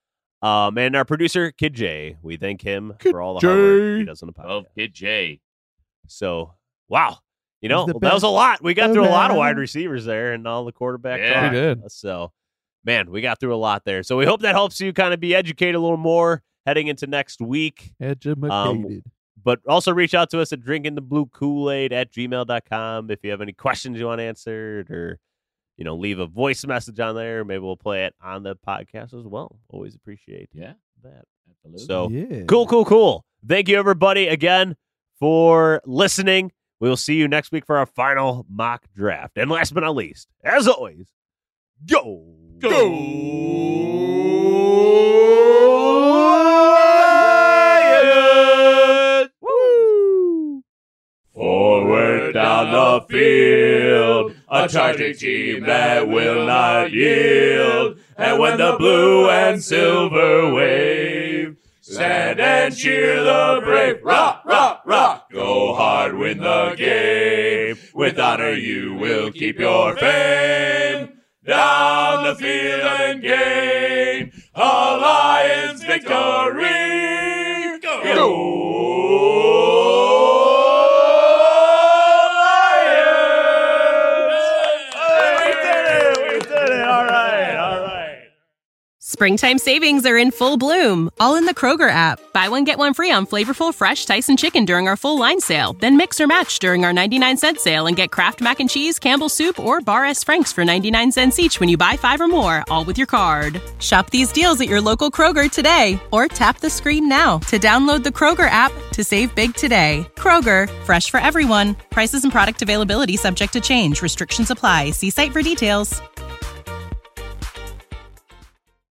Speaker 2: Um, and our producer, Kid J, we thank him
Speaker 4: Kid
Speaker 2: for all the hard work he
Speaker 4: J.
Speaker 2: does on the podcast.
Speaker 3: Oh, Kid J.
Speaker 2: So, wow. You know,
Speaker 4: He's the
Speaker 2: that was a
Speaker 4: best
Speaker 2: lot. We got through a lot of wide
Speaker 4: around.
Speaker 2: receivers there and all the quarterback
Speaker 3: Yeah.
Speaker 2: talk.
Speaker 4: We did.
Speaker 2: So, man, we got through a lot there. So we hope that helps you kind of be educated a little more heading into next week.
Speaker 4: Educated.
Speaker 2: But also reach out to us at drinking the blue kool-aid at gmail dot com if you have any questions you want answered, or, you know, leave a voice message on there. Maybe we'll play it on the podcast as well. Always appreciate
Speaker 3: Yeah,
Speaker 2: that.
Speaker 3: absolutely.
Speaker 2: So,
Speaker 4: yeah.
Speaker 2: cool, cool, cool. Thank you, everybody, again for listening. We will see you next week for our final mock draft. And last but not least, as always, go, Lions! Woo! Forward down the field, a charging team that will not yield. And when the blue and silver wave, stand and cheer the brave. Rock, rock, rock. Go hard, win the game. With honor you will keep your fame. Down the field and gain a Lions victory. Go, Lions! We did it! We did it! All right, all right.
Speaker 1: Springtime savings are in full bloom, all in the Kroger app. Buy one, get one free on flavorful, fresh Tyson chicken during our full line sale. Then mix or match during our ninety-nine cent sale and get Kraft Mac and Cheese, Campbell's Soup, or Bar S. Frank's for ninety-nine cents each when you buy five or more, all with your card. Shop these deals at your local Kroger today, or tap the screen now to download the Kroger app to save big today. Kroger, fresh for everyone. Prices and product availability subject to change. Restrictions apply. See site for details.